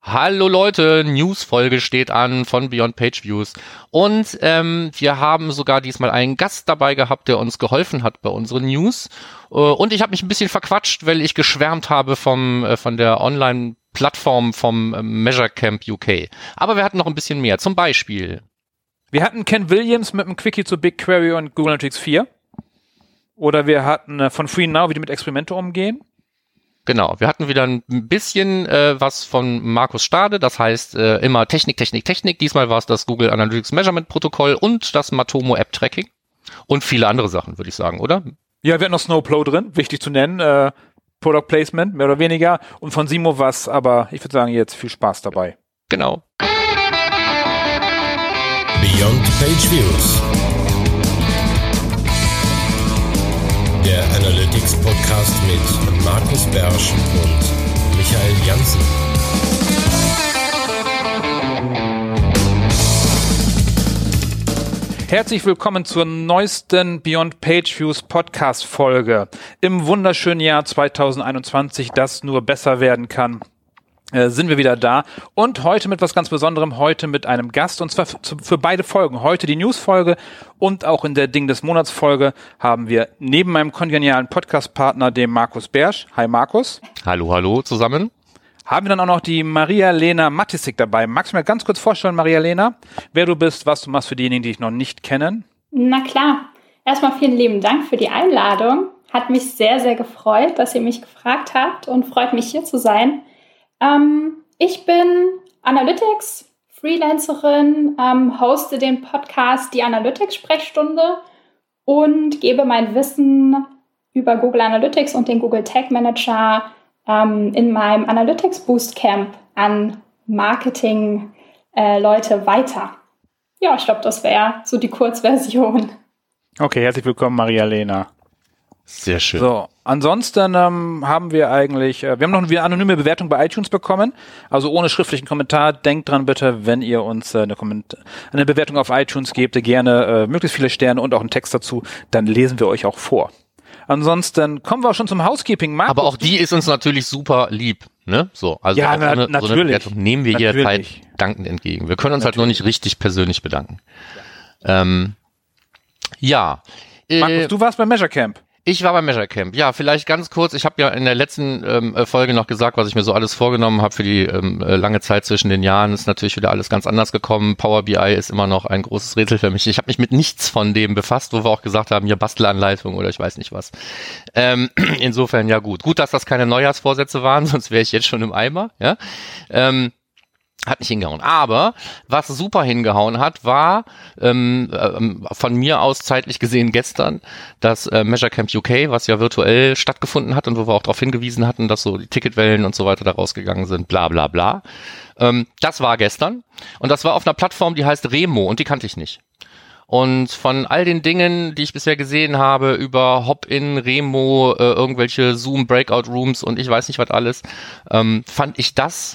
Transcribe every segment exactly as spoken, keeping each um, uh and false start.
Hallo Leute, News-Folge steht an von Beyond Page Views und ähm, wir haben sogar diesmal einen Gast dabei gehabt, der uns geholfen hat bei unseren News äh, und ich habe mich ein bisschen verquatscht, weil ich geschwärmt habe vom äh, von der Online-Plattform vom äh, Measure Camp U K. Aber wir hatten noch ein bisschen mehr, zum Beispiel. Wir hatten Ken Williams mit einem Quickie zu BigQuery und Google Analytics vier. Oder wir hatten äh, von FreeNow, wie die mit Experimente umgehen. Genau, wir hatten wieder ein bisschen äh, was von Markus Stade, das heißt äh, immer Technik, Technik, Technik. Diesmal war es das Google Analytics Measurement Protokoll und das Matomo App Tracking und viele andere Sachen, würde ich sagen, oder? Ja, wir hatten noch Snowplow drin, wichtig zu nennen, äh, Product Placement, mehr oder weniger. Und von Simo was, aber ich würde sagen, jetzt viel Spaß dabei. Genau. Beyond Page Views. Der Analytics Podcast mit Markus Bersch und Michael Janssen. Herzlich willkommen zur neuesten Beyond Page Views Podcast Folge im wunderschönen Jahr zwanzig einundzwanzig, das nur besser werden kann. Äh, sind wir wieder da und heute mit was ganz Besonderem, heute mit einem Gast und zwar für, für beide Folgen. Heute die News-Folge und auch in der Ding des Monats-Folge haben wir neben meinem kongenialen Podcast-Partner, dem Markus Bersch. Hi Markus. Hallo, hallo zusammen. Haben wir dann auch noch die Maria-Lena Matisik dabei. Magst du mir ganz kurz vorstellen, Maria-Lena, wer du bist, was du machst für diejenigen, die dich noch nicht kennen? Na klar. Erstmal vielen lieben Dank für die Einladung. Hat mich sehr, sehr gefreut, dass ihr mich gefragt habt und freut mich hier zu sein. Ähm, ich bin Analytics, Freelancerin, ähm, hoste den Podcast Die Analytics-Sprechstunde und gebe mein Wissen über Google Analytics und den Google Tag Manager ähm, in meinem Analytics Bootcamp an Marketing-Leute äh, weiter. Ja, ich glaube, das wäre so die Kurzversion. Okay, herzlich willkommen, Maria-Lena. Sehr schön. So, ansonsten ähm, haben wir eigentlich, äh, wir haben noch eine anonyme Bewertung bei iTunes bekommen, also ohne schriftlichen Kommentar. Denkt dran bitte, wenn ihr uns äh, eine, Komment- eine Bewertung auf iTunes gebt, gerne äh, möglichst viele Sterne und auch einen Text dazu, dann lesen wir euch auch vor. Ansonsten kommen wir auch schon zum Housekeeping. Markus, aber auch die ist uns natürlich super lieb, ne? So, also ja, auch na, so eine, natürlich. so eine Bewertung nehmen wir natürlich. jederzeit dankend entgegen. Wir können uns natürlich. halt nur nicht richtig persönlich bedanken. Ja. Ähm, ja. Markus, äh, du warst beim Measure Camp. Ich war beim Measure Camp. Ja, vielleicht ganz kurz. Ich habe ja in der letzten ähm, Folge noch gesagt, was ich mir so alles vorgenommen habe für die ähm, lange Zeit zwischen den Jahren. Ist natürlich wieder alles ganz anders gekommen. Power B I ist immer noch ein großes Rätsel für mich. Ich habe mich mit nichts von dem befasst, wo wir auch gesagt haben, hier Bastelanleitung oder ich weiß nicht was. Ähm, insofern ja gut. Gut, dass das keine Neujahrsvorsätze waren, sonst wäre ich jetzt schon im Eimer. Ja. Ähm, Hat nicht hingehauen. Aber was super hingehauen hat, war ähm, ähm, von mir aus zeitlich gesehen gestern das äh, Measure Camp U K, was ja virtuell stattgefunden hat und wo wir auch darauf hingewiesen hatten, dass so die Ticketwellen und so weiter da rausgegangen sind, bla bla bla. Ähm, das war gestern und das war auf einer Plattform, die heißt Remo und die kannte ich nicht. Und von all den Dingen, die ich bisher gesehen habe, über Hop-In, Remo, äh, irgendwelche Zoom-Breakout-Rooms und ich weiß nicht was alles, ähm, fand ich das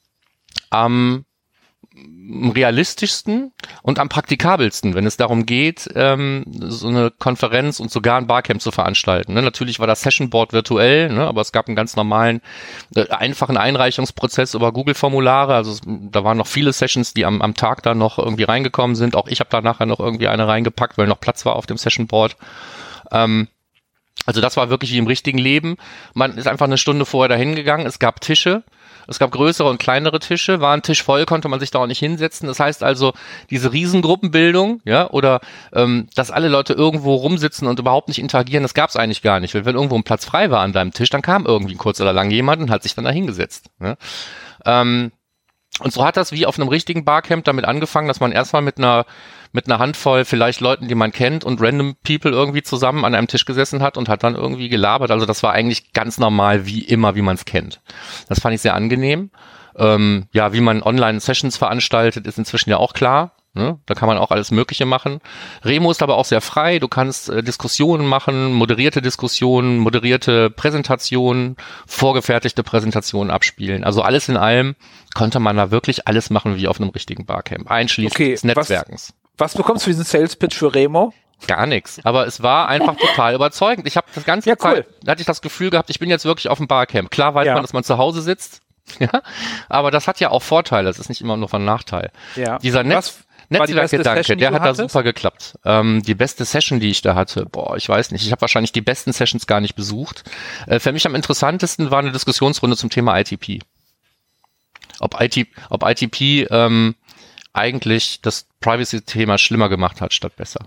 am realistischsten und am praktikabelsten, wenn es darum geht, ähm, so eine Konferenz und sogar ein Barcamp zu veranstalten. Ne? Natürlich war das Session Board virtuell, ne? Aber es gab einen ganz normalen, äh, einfachen Einreichungsprozess über Google-Formulare. Also es, da waren noch viele Sessions, die am, am Tag da noch irgendwie reingekommen sind. Auch ich habe da nachher noch irgendwie eine reingepackt, weil noch Platz war auf dem Session Board. Ähm, also das war wirklich wie im richtigen Leben. Man ist einfach eine Stunde vorher dahin gegangen. Es gab Tische. Es gab größere und kleinere Tische, war ein Tisch voll, konnte man sich da auch nicht hinsetzen. Das heißt also, diese Riesengruppenbildung, ja, oder ähm, dass alle Leute irgendwo rumsitzen und überhaupt nicht interagieren, das gab es eigentlich gar nicht. Weil wenn irgendwo ein Platz frei war an deinem Tisch, dann kam irgendwie kurz oder lang jemand und hat sich dann da hingesetzt. Ja. Ähm, und so hat das wie auf einem richtigen Barcamp damit angefangen, dass man erstmal mit einer mit einer Handvoll vielleicht Leuten, die man kennt und random people irgendwie zusammen an einem Tisch gesessen hat und hat dann irgendwie gelabert. Also das war eigentlich ganz normal wie immer, wie man es kennt. Das fand ich sehr angenehm. Ähm, ja, wie man Online-Sessions veranstaltet, ist inzwischen ja auch klar. Ne? Da kann man auch alles Mögliche machen. Remo ist aber auch sehr frei. Du kannst äh, Diskussionen machen, moderierte Diskussionen, moderierte Präsentationen, vorgefertigte Präsentationen abspielen. Also alles in allem konnte man da wirklich alles machen wie auf einem richtigen Barcamp, einschließlich okay, des Netzwerkens. Was, was bekommst du für diesen Sales-Pitch für Remo? Gar nichts. Aber es war einfach total überzeugend. Ich habe das ganze ja, cool. Zeit, da hatte ich das Gefühl gehabt, ich bin jetzt wirklich auf dem Barcamp. Klar weiß ja. man, dass man zu Hause sitzt. Ja, aber das hat ja auch Vorteile, das ist nicht immer nur von Nachteil. Ja. Dieser Netz, Netzwerkgedanke, der hat da super geklappt. Ähm, die beste Session, die ich da hatte, boah, ich weiß nicht, ich habe wahrscheinlich die besten Sessions gar nicht besucht. Äh, für mich am interessantesten war eine Diskussionsrunde zum Thema I T P. Ob I T, ob I T P ähm, eigentlich das Privacy-Thema schlimmer gemacht hat, statt besser.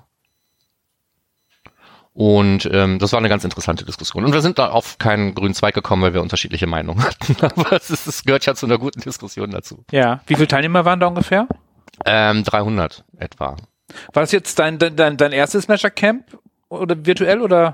Und ähm, das war eine ganz interessante Diskussion. Und wir sind da auf keinen grünen Zweig gekommen, weil wir unterschiedliche Meinungen hatten. Aber es, ist, es gehört ja zu einer guten Diskussion dazu. Ja. Wie viele Teilnehmer waren da ungefähr? Ähm, dreihundert etwa. War das jetzt dein, dein, dein erstes Measure Camp oder virtuell oder?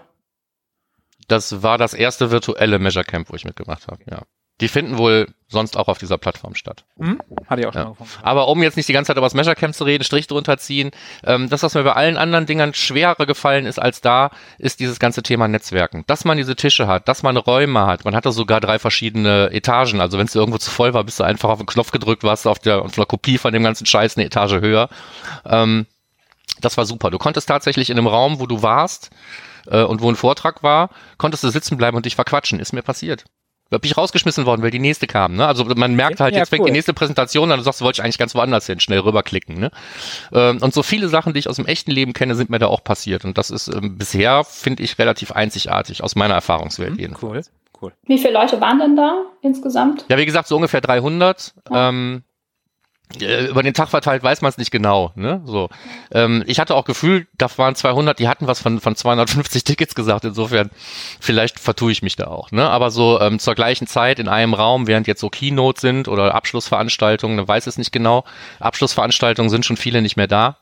Das war das erste virtuelle Measure Camp, wo ich mitgemacht habe, ja. Die finden wohl sonst auch auf dieser Plattform statt. Hm? Hatte ich auch schon ja. mal gefunden. Aber um jetzt nicht die ganze Zeit über das Measure Camp zu reden, Strich drunter ziehen, ähm, das, was mir bei allen anderen Dingern schwerer gefallen ist als da, ist dieses ganze Thema Netzwerken. Dass man diese Tische hat, dass man Räume hat. Man hatte sogar drei verschiedene Etagen. Also wenn es irgendwo zu voll war, bist du einfach auf den Knopf gedrückt, warst du auf der, auf einer Kopie von dem ganzen Scheiß eine Etage höher. Ähm, das war super. Du konntest tatsächlich in einem Raum, wo du warst äh, und wo ein Vortrag war, konntest du sitzen bleiben und dich verquatschen. Ist mir passiert. Da bin ich rausgeschmissen worden, weil die nächste kam. Ne? Also man merkt halt, ja, jetzt cool. fängt die nächste Präsentation an, du sagst, du wolltest eigentlich ganz woanders hin, schnell rüberklicken. Ne? Ähm, und so viele Sachen, die ich aus dem echten Leben kenne, sind mir da auch passiert. Und das ist ähm, bisher, finde ich, relativ einzigartig, aus meiner Erfahrungswelt Mhm, jedenfalls. Cool, cool. Wie viele Leute waren denn da insgesamt? Ja, wie gesagt, so ungefähr dreihundert. Ja. Ähm, äh, über den Tag verteilt weiß man es nicht genau. Ne? So. Ähm, ich hatte auch Gefühl, da waren zweihundert, die hatten was von, von zweihundertfünfzig Tickets gesagt. Insofern, vielleicht vertue ich mich da auch. Ne? Aber so ähm, zur gleichen Zeit in einem Raum, während jetzt so Keynote sind oder Abschlussveranstaltungen, man weiß es nicht genau. Abschlussveranstaltungen sind schon viele nicht mehr da.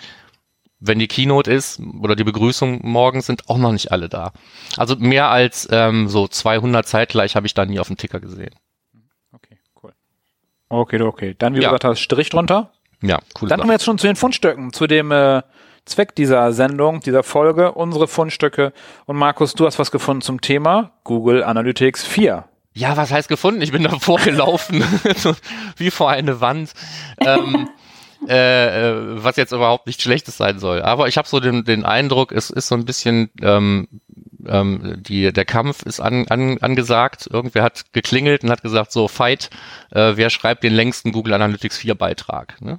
Wenn die Keynote ist oder die Begrüßung morgen, sind auch noch nicht alle da. Also mehr als ähm, so zweihundert zeitgleich habe ich da nie auf dem Ticker gesehen. Okay, cool. Okay, okay. Dann, wie du Ja. gesagt hast, Strich drunter. Ja, cool. Dann kommen wir jetzt schon zu den Fundstücken, zu dem äh, Zweck dieser Sendung, dieser Folge, unsere Fundstücke. Und Markus, du hast was gefunden zum Thema Google Analytics vier. Ja, was heißt gefunden? Ich bin davor gelaufen, wie vor eine Wand, ähm, äh, äh, was jetzt überhaupt nichts Schlechtes sein soll. Aber ich habe so den, den Eindruck, es ist so ein bisschen, ähm, ähm, die, der Kampf ist an, an, angesagt. Irgendwer hat geklingelt und hat gesagt, so Fight, äh, wer schreibt den längsten Google Analytics vier Beitrag? Ne?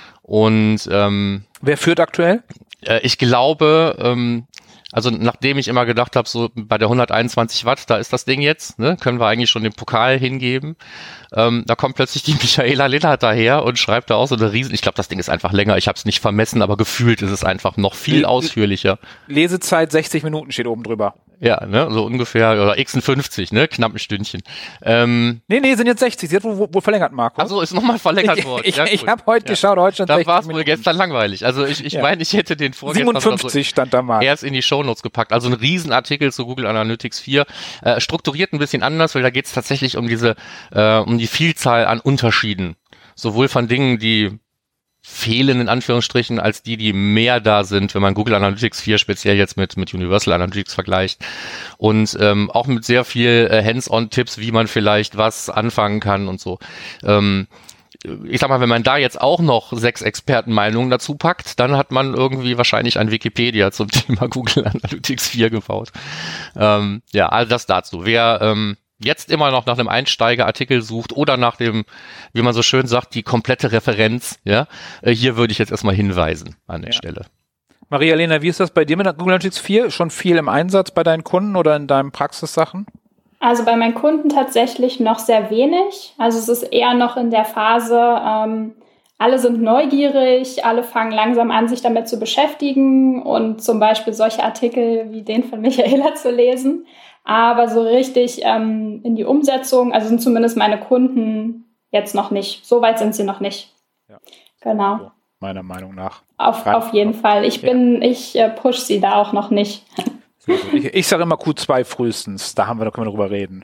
Und ähm, Wer führt aktuell? äh, ich glaube, ähm, also nachdem ich immer gedacht habe, so bei der hunderteinundzwanzig Watt, da ist das Ding jetzt, ne, können wir eigentlich schon den Pokal hingeben. Ähm, da kommt plötzlich die Michaela Lillard daher und schreibt da auch so eine riesen, ich glaube, das Ding ist einfach länger, ich habe es nicht vermessen, aber gefühlt ist es einfach noch viel ausführlicher. Lesezeit sechzig Minuten steht oben drüber. Ja, ne, so ungefähr, oder fünfzig, ne, knapp ein Stündchen. Ähm, Nee, nee, sind jetzt sechzig. Sie hat wohl, wohl verlängert, Markus. also ist nochmal verlängert worden. Ich, Ja, ich, ich cool. habe heute Ja. geschaut, heute stand Da sechzig war es wohl Minuten. gestern langweilig. Also ich ich Ja. meine, ich hätte den vorgestern siebenundfünfzig stand da mal. erst in die Shownotes gepackt. Also ein Riesenartikel zu Google Analytics vier. Äh, strukturiert ein bisschen anders, weil da geht es tatsächlich um diese, äh, um die Vielzahl an Unterschieden. Sowohl von Dingen, die fehlen in Anführungsstrichen, als die, die mehr da sind, wenn man Google Analytics vier speziell jetzt mit mit Universal Analytics vergleicht. Und ähm, auch mit sehr viel äh, Hands-on-Tipps, wie man vielleicht was anfangen kann und so. Ähm, ich sag mal, wenn man da jetzt auch noch sechs Expertenmeinungen dazu packt, dann hat man irgendwie wahrscheinlich ein Wikipedia zum Thema Google Analytics vier gebaut. Ähm, ja, also das dazu. Wer ähm, jetzt immer noch nach einem Einsteigerartikel sucht oder nach dem, wie man so schön sagt, die komplette Referenz, ja, äh, hier würde ich jetzt erstmal hinweisen an der Ja. Stelle. Maria-Lena, wie ist das bei dir mit Google Analytics vier? Schon viel im Einsatz bei deinen Kunden oder in deinen Praxissachen? Also bei meinen Kunden tatsächlich noch sehr wenig. Also es ist eher noch in der Phase, ähm, alle sind neugierig, alle fangen langsam an, sich damit zu beschäftigen und zum Beispiel solche Artikel wie den von Michaela zu lesen. Aber so richtig ähm, in die Umsetzung, also sind zumindest meine Kunden jetzt noch nicht. So weit sind sie noch nicht. Ja. Genau. So, meiner Meinung nach. Auf, Rein- auf jeden Fall. Ich bin, ich äh, push sie da auch noch nicht. Ich, ich sage immer Q zwei frühestens, da haben wir, da können wir drüber reden.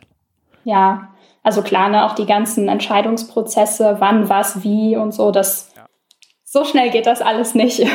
Ja, also klar, ne, auch die ganzen Entscheidungsprozesse, wann, was, wie und so, das Ja. so schnell geht das alles nicht.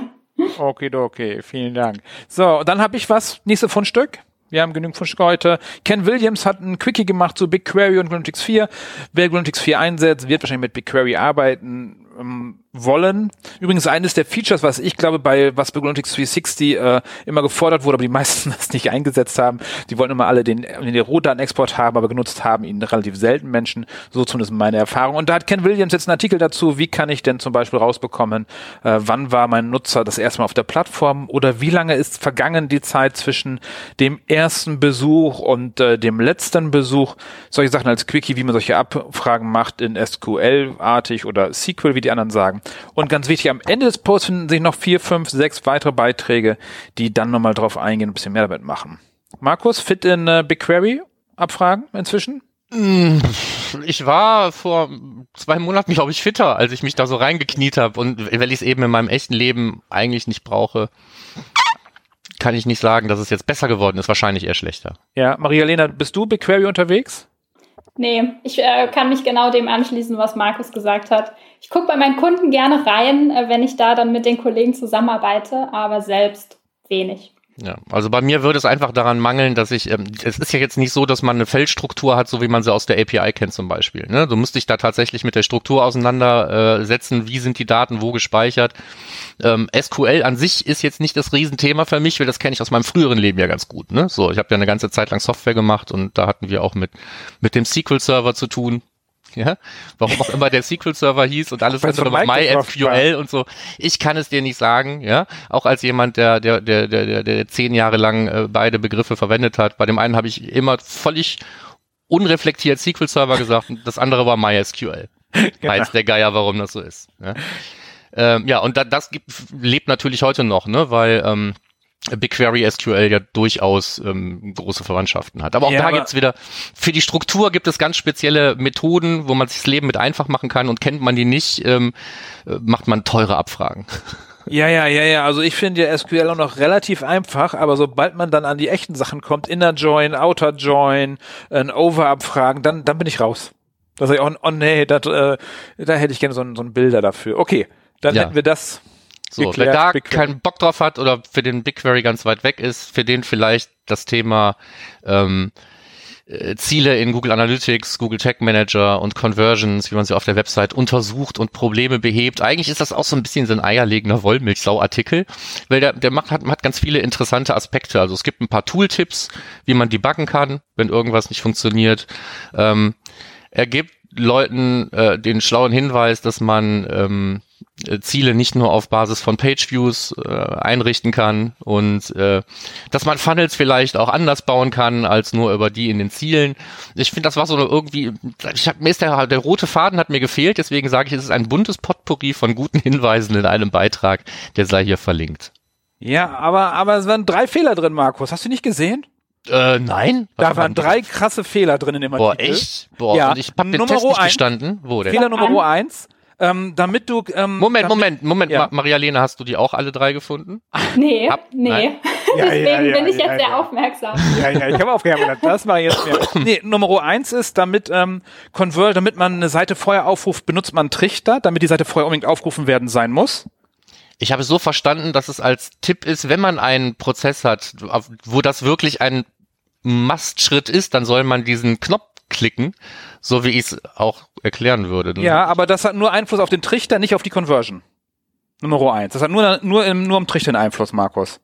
Okay, okay, vielen Dank. So, dann habe ich was, nächste Fundstück. Wir haben genügend Fundstücke heute. Ken Williams hat ein Quickie gemacht zu BigQuery und Google Analytics vier. Wer Google Analytics vier einsetzt, wird wahrscheinlich mit BigQuery arbeiten. Ähm, wollen. Übrigens eines der Features, was ich glaube, bei was bei Analytics dreihundertsechzig äh, immer gefordert wurde, aber die meisten das nicht eingesetzt haben. Die wollten immer alle den, den Rohdatenexport haben, aber genutzt haben ihn relativ selten Menschen. So zumindest meine Erfahrung. Und da hat Ken Williams jetzt einen Artikel dazu, wie kann ich denn zum Beispiel rausbekommen, äh, wann war mein Nutzer das erste Mal auf der Plattform oder wie lange ist vergangen die Zeit zwischen dem ersten Besuch und äh, dem letzten Besuch. Solche Sachen als Quickie, wie man solche Abfragen macht in S Q L-artig oder S Q L, wie die anderen sagen. Und ganz wichtig, am Ende des Posts finden sich noch vier, fünf, sechs weitere Beiträge, die dann nochmal drauf eingehen und ein bisschen mehr damit machen. Markus, fit in äh, BigQuery-Abfragen inzwischen? Ich war vor zwei Monaten, glaube ich, fitter, als ich mich da so reingekniet habe. Und weil ich es eben in meinem echten Leben eigentlich nicht brauche, kann ich nicht sagen, dass es jetzt besser geworden ist. Wahrscheinlich eher schlechter. Ja, Maria-Lena, bist du BigQuery unterwegs? Nee, ich äh, kann mich genau dem anschließen, was Markus gesagt hat. Ich gucke bei meinen Kunden gerne rein, äh, wenn ich da dann mit den Kollegen zusammenarbeite, aber selbst wenig. Ja, also bei mir würde es einfach daran mangeln, dass ich, ähm, es ist ja jetzt nicht so, dass man eine Feldstruktur hat, so wie man sie aus der A P I kennt zum Beispiel. Ne? Du musst dich da tatsächlich mit der Struktur auseinandersetzen, wie sind die Daten, wo gespeichert. Ähm, S Q L an sich ist jetzt nicht das Riesenthema für mich, weil das kenne ich aus meinem früheren Leben ja ganz gut. Ne? So, ich habe ja eine ganze Zeit lang Software gemacht und da hatten wir auch mit mit dem S Q L-Server zu tun. Ja, warum auch immer der S Q L-Server hieß und alles also mit MySQL und so. Ich kann es dir nicht sagen, ja. Auch als jemand, der, der, der, der, der zehn Jahre lang äh, beide Begriffe verwendet hat. Bei dem einen habe ich immer völlig unreflektiert S Q L-Server gesagt und das andere war MySQL. Genau. Weiß der Geier, warum das so ist. Ja, ähm, ja und da, das gibt, lebt natürlich heute noch, ne, weil, ähm, BigQuery S Q L ja durchaus ähm, große Verwandtschaften hat. Aber auch ja, da gibt's wieder, für die Struktur gibt es ganz spezielle Methoden, wo man sich das Leben mit einfach machen kann und kennt man die nicht, ähm, macht man teure Abfragen. Ja, ja, ja, ja. Also ich finde ja S Q L auch noch relativ einfach, aber sobald man dann an die echten Sachen kommt, Inner Join, Outer Join, ein Over-Abfragen, dann, dann bin ich raus. Da sage ich auch, oh nee, dat, äh, da hätte ich gerne so ein, so ein Bilder dafür. Okay, dann ja. hätten wir das. So, wer da keinen Bock drauf hat oder für den BigQuery ganz weit weg ist, für den vielleicht das Thema ähm, äh, Ziele in Google Analytics, Google Tag Manager und Conversions, wie man sie auf der Website untersucht und Probleme behebt. Eigentlich ist das auch so ein bisschen so ein eierlegender Wollmilchsau-Artikel, weil der, der macht, hat, hat ganz viele interessante Aspekte. Also es gibt ein paar Tooltips, wie man debuggen kann, wenn irgendwas nicht funktioniert. Ähm, er gibt Leuten äh, den schlauen Hinweis, dass man ähm, Ziele nicht nur auf Basis von Pageviews äh, einrichten kann und äh, dass man Funnels vielleicht auch anders bauen kann als nur über die in den Zielen. Ich finde, das war so eine irgendwie, ich hab, mir ist der, der rote Faden hat mir gefehlt, deswegen sage ich, es ist ein buntes Potpourri von guten Hinweisen in einem Beitrag, der sei hier verlinkt. Ja, aber aber es waren drei Fehler drin, Markus. Hast du nicht gesehen? Äh, nein. Da waren drei krasse Fehler drin in dem Artikel. Boah, echt? Boah, ja. und ich hab den Test nicht gestanden. Wo denn? Fehler Nummer eins. Ähm, damit du, ähm, Moment, damit, Moment, Moment, ja. Ma- Maria-Lena, hast du die auch alle drei gefunden? Nee, Hab, nee. Ja, Deswegen ja, ja, bin ich ja, jetzt ja. sehr aufmerksam. Ja, ja, ich habe aufgehört. Das mache ich jetzt mehr. Nee, Nummer eins ist, damit ähm, Convert, damit man eine Seite vorher aufruft, benutzt man einen Trichter, damit die Seite vorher unbedingt aufgerufen werden sein muss. Ich habe es so verstanden, dass es als Tipp ist, wenn man einen Prozess hat, wo das wirklich ein Must-Schritt ist, dann soll man diesen Knopf klicken, so wie ich es auch erklären würde. Ja, aber das hat nur Einfluss auf den Trichter, nicht auf die Conversion. Nummer eins. Das hat nur, nur, im, nur im Trichter einen Einfluss, Markus.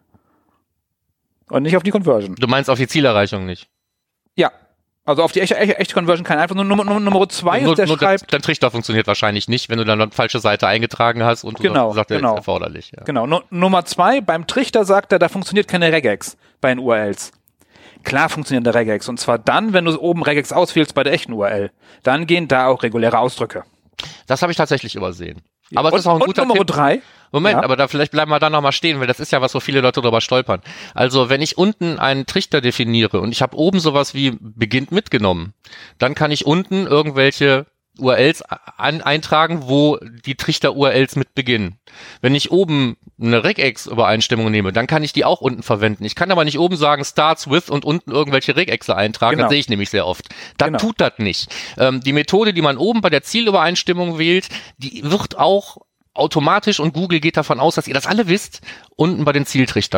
Und nicht auf die Conversion. Du meinst auf die Zielerreichung nicht? Ja. Also auf die echte, echte, echte Conversion kein Einfluss. Nur Nummer, Nummer, Nummer zwei nur, ist, der nur schreibt... Dein Trichter funktioniert wahrscheinlich nicht, wenn du dann eine falsche Seite eingetragen hast und du genau, sagst, der genau. ist erforderlich. Ja. Genau. No, Nummer zwei, beim Trichter sagt er, da funktioniert keine Regex bei den U R Ls. Klar funktioniert der Regex. Und zwar dann, wenn du oben Regex auswählst bei der echten U R L. Dann gehen da auch reguläre Ausdrücke. Das habe ich tatsächlich übersehen. Aber und, es ist auch ein und guter Nummer Tipp. drei. Moment, ja. aber da vielleicht bleiben wir da nochmal stehen, weil das ist ja was, wo viele Leute drüber stolpern. Also wenn ich unten einen Trichter definiere und ich habe oben sowas wie beginnt mitgenommen, dann kann ich unten irgendwelche U R Ls an, eintragen, wo die Trichter-U R Ls mit beginnen. Wenn ich oben eine Regex-Übereinstimmung nehme, dann kann ich die auch unten verwenden. Ich kann aber nicht oben sagen starts with und unten irgendwelche Regexe eintragen. Genau. Das sehe ich nämlich sehr oft. Dann Genau. tut das nicht. Ähm, die Methode, die man oben bei der Zielübereinstimmung wählt, die wird auch automatisch, und Google geht davon aus, dass ihr das alle wisst, unten bei den Zieltrichtern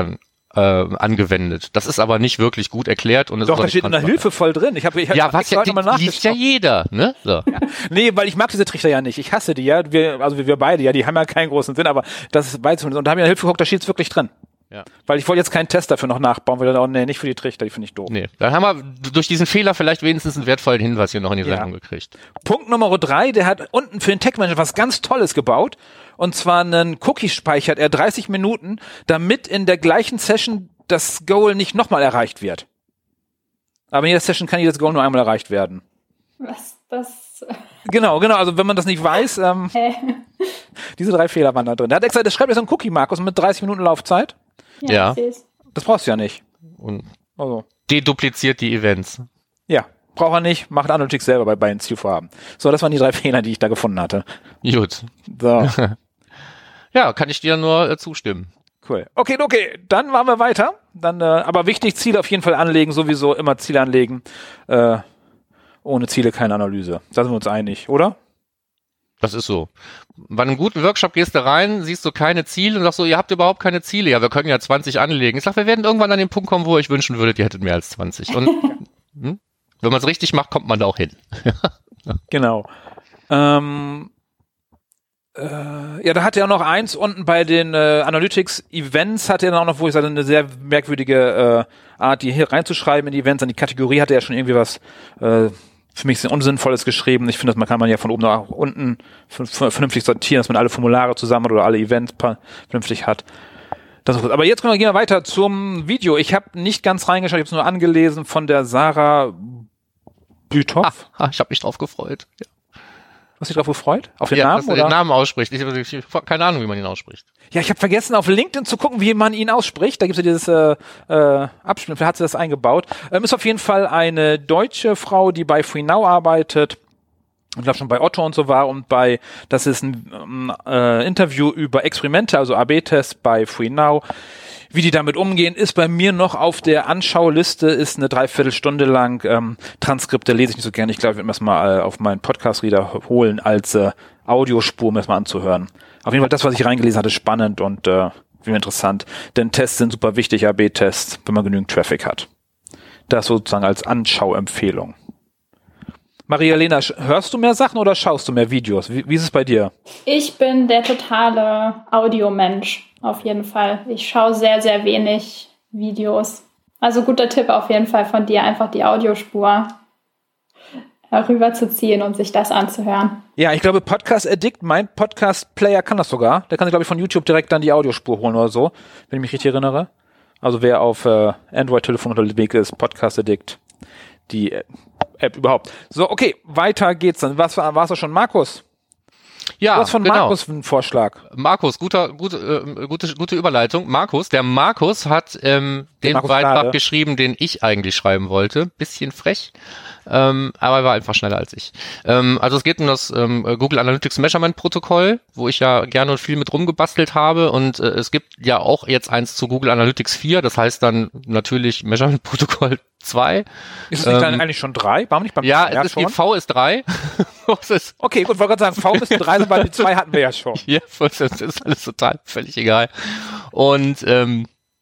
äh, angewendet. Das ist aber nicht wirklich gut erklärt. Und es Doch, ist da steht in der Hilfe voll drin. Ich hab, ich hab ja, was ja, mal die liest ja jeder, ne? So. Ja. Nee, weil ich mag diese Trichter ja nicht. Ich hasse die, ja. Wir, also wir beide, ja, die haben ja keinen großen Sinn, aber das ist weit. Und da haben wir in der Hilfe geguckt, da steht es wirklich drin. Ja. Weil ich wollte jetzt keinen Test dafür noch nachbauen, weil dann auch, nee, nicht für die Trichter, die finde ich doof. Nee, dann haben wir durch diesen Fehler vielleicht wenigstens einen wertvollen Hinweis hier noch in die Sendung ja. gekriegt. Punkt Nummer drei, der hat unten für den Tech-Manager was ganz Tolles gebaut. Und zwar einen Cookie speichert er dreißig Minuten, damit in der gleichen Session das Goal nicht nochmal erreicht wird. Aber in jeder Session kann jedes Goal nur einmal erreicht werden. Was, das... Genau, genau, also wenn man das nicht weiß, ähm, diese drei Fehler waren da drin. Der hat extra, das schreibt jetzt einen Cookie, Markus, mit dreißig Minuten Laufzeit. Ja. ja. Das brauchst du ja nicht. Und also. Dedupliziert die Events. Ja, braucht er nicht, macht Analytics selber bei beiden Zielvorhaben. So, das waren die drei Fehler, die ich da gefunden hatte. Gut. So. Ja, kann ich dir nur äh, zustimmen. Cool. Okay, okay, dann machen wir weiter. Dann, äh, aber wichtig, Ziele auf jeden Fall anlegen, sowieso immer Ziele anlegen. Äh, ohne Ziele keine Analyse. Da sind wir uns einig, oder? Das ist so. Bei einem guten Workshop gehst du rein, siehst du keine Ziele und sagst so, ihr habt überhaupt keine Ziele. Ja, wir können ja zwanzig anlegen. Ich sag, wir werden irgendwann an den Punkt kommen, wo ihr euch wünschen würdet, ihr hättet mehr als zwanzig. Und hm, wenn man es richtig macht, kommt man da auch hin. Genau. Ähm, äh, ja, da hat er auch noch eins unten bei den äh, Analytics-Events hat er dann auch noch, wo ich sage, eine sehr merkwürdige äh, Art, die hier reinzuschreiben in die Events. An die Kategorie hat er ja schon irgendwie was äh, für mich sehr Unsinnvolles geschrieben. Ich finde, das kann man ja von oben nach unten vernünftig sortieren, dass man alle Formulare zusammen hat oder alle Events vernünftig hat. Das ist gut. Aber jetzt können wir, gehen wir weiter zum Video. Ich habe nicht ganz reingeschaut, ich habe es nur angelesen von der Sarah Büthoff. Ah, ich habe mich drauf gefreut. Ja. Hast du dich drauf gefreut? Auf den ja, Namen? Dass er oder? den Namen ausspricht. Ich habe keine Ahnung, wie man ihn ausspricht. Ja, ich habe vergessen, auf LinkedIn zu gucken, wie man ihn ausspricht. Da gibt es ja dieses äh, äh, Abspielen. Vielleicht hat sie das eingebaut. Ähm, ist auf jeden Fall eine deutsche Frau, die bei FreeNow arbeitet. Ich glaube schon bei Otto und so war. Und bei, das ist ein äh, Interview über Experimente, also A B Tests bei FreeNow. Wie die damit umgehen, ist bei mir noch auf der Anschauliste, ist eine Dreiviertelstunde lang. Ähm, Transkripte lese ich nicht so gerne. Ich glaube, ich werde mir das mal äh, auf meinen Podcast-Reader holen als äh, Audiospur, um das mal anzuhören. Auf jeden Fall das, was ich reingelesen hatte, spannend und äh, interessant. Denn Tests sind super wichtig, A B Tests, wenn man genügend Traffic hat. Das sozusagen als Anschauempfehlung. Maria-Lena, hörst du mehr Sachen oder schaust du mehr Videos? Wie, wie ist es bei dir? Ich bin der totale Audiomensch, auf jeden Fall. Ich schaue sehr, sehr wenig Videos. Also guter Tipp auf jeden Fall von dir, einfach die Audiospur rüberzuziehen und sich das anzuhören. Ja, ich glaube Podcast Addict, mein Podcast-Player kann das sogar. Der kann sich, glaube ich, von YouTube direkt dann die Audiospur holen oder so, wenn ich mich richtig erinnere. Also wer auf äh, Android-Telefon unterwegs ist, Podcast Addict, die App überhaupt. So, okay, weiter geht's dann. Was war es schon, Markus? Ja, was von genau. Markus einen Vorschlag? Markus, guter, gute, äh, gute, gute Überleitung. Markus, der Markus hat ähm, den Markus Beitrag Nade. geschrieben, den ich eigentlich schreiben wollte. Bisschen frech, ähm, aber er war einfach schneller als ich. Ähm, also es geht um das ähm, Google Analytics Measurement Protokoll, wo ich ja gerne und viel mit rumgebastelt habe. Und äh, es gibt ja auch jetzt eins zu Google Analytics vier, das heißt dann natürlich Measurement Protokoll zwei. Ist es nicht ähm, dann eigentlich schon drei? Warum nicht beim Ja, ja, es ist, schon? die V ist drei. ist Okay, gut, wollte gerade sagen, V bis drei sind, weil die zwei hatten wir ja schon. Ja, das ist alles total völlig egal. Und ähm,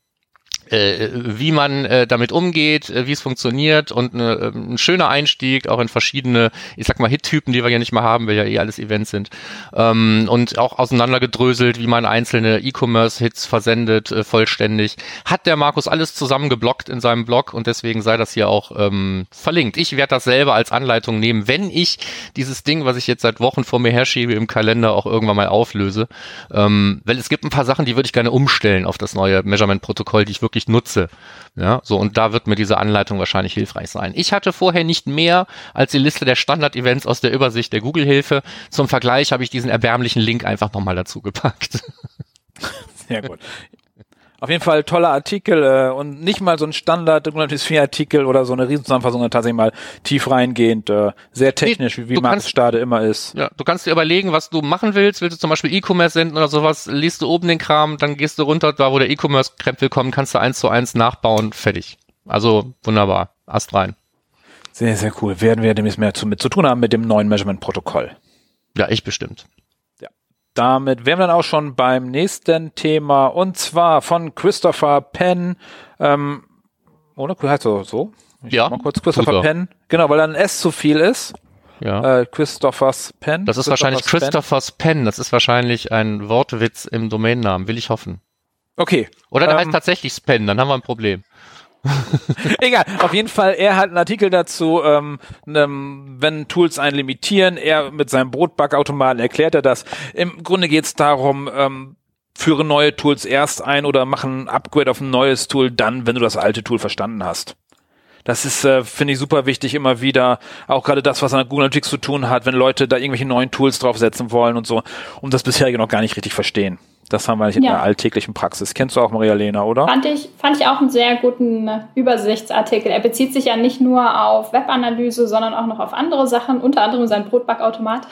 äh, wie man äh, damit umgeht, äh, wie es funktioniert und eine, äh, ein schöner Einstieg auch in verschiedene, ich sag mal, Hit-Typen, die wir ja nicht mehr haben, weil ja eh alles Events sind. Ähm, und auch auseinandergedröselt, wie man einzelne E-Commerce-Hits versendet, äh, vollständig. Hat der Markus alles zusammengeblockt in seinem Blog und deswegen sei das hier auch ähm, verlinkt. Ich werde das selber als Anleitung nehmen, wenn ich dieses Ding, was ich jetzt seit Wochen vor mir herschiebe, im Kalender auch irgendwann mal auflöse. Ähm, weil es gibt ein paar Sachen, die würde ich gerne umstellen auf das neue Measurement-Protokoll, die ich wirklich nutze. Ja, so, und da wird mir diese Anleitung wahrscheinlich hilfreich sein. Ich hatte vorher nicht mehr als die Liste der Standard-Events aus der Übersicht der Google-Hilfe. Zum Vergleich habe ich diesen erbärmlichen Link einfach nochmal dazu gepackt. Sehr gut. Auf jeden Fall toller Artikel äh, und nicht mal so ein Standard vier Artikel oder so eine Riesenzusammenfassung, sondern tatsächlich mal tief reingehend, äh, sehr technisch, wie, wie Markus Stade immer ist. Ja, du kannst dir überlegen, was du machen willst. Willst du zum Beispiel E-Commerce senden oder sowas, liest du oben den Kram, dann gehst du runter, da wo der E-Commerce-Krempel kommt, kannst du eins zu eins nachbauen, fertig. Also wunderbar, Ast rein. Sehr, sehr cool. Werden wir demnächst mehr zu, mit zu tun haben mit dem neuen Measurement-Protokoll. Ja, ich bestimmt. Ja. damit wären wir dann auch schon beim nächsten Thema, und zwar von Christopher Penn. Ähm, oder heißt so? so? Ich ja. Mal kurz Christopher Penn. Genau, weil da ein S zu viel ist. Ja. Äh, Christophers Penn. Das ist wahrscheinlich Christophers Penn. Das ist wahrscheinlich ein Wortwitz im Domainnamen, will ich hoffen. Okay. Oder der ähm, heißt tatsächlich Spen, dann haben wir ein Problem. Egal, auf jeden Fall, er hat einen Artikel dazu, ähm, ähm, wenn Tools einen limitieren, er mit seinem Brotbackautomaten erklärt er das. Im Grunde geht es darum, ähm, führe neue Tools erst ein oder mach ein Upgrade auf ein neues Tool dann, wenn du das alte Tool verstanden hast. Das ist, äh, finde ich, super wichtig immer wieder, auch gerade das, was an Google Analytics zu tun hat, wenn Leute da irgendwelche neuen Tools draufsetzen wollen und so und das bisherige noch gar nicht richtig verstehen. Das haben wir nicht in ja. der alltäglichen Praxis. Kennst du auch Maria-Lena, oder? Fand ich, fand ich auch einen sehr guten Übersichtsartikel. Er bezieht sich ja nicht nur auf Webanalyse, sondern auch noch auf andere Sachen, unter anderem sein Brotbackautomat.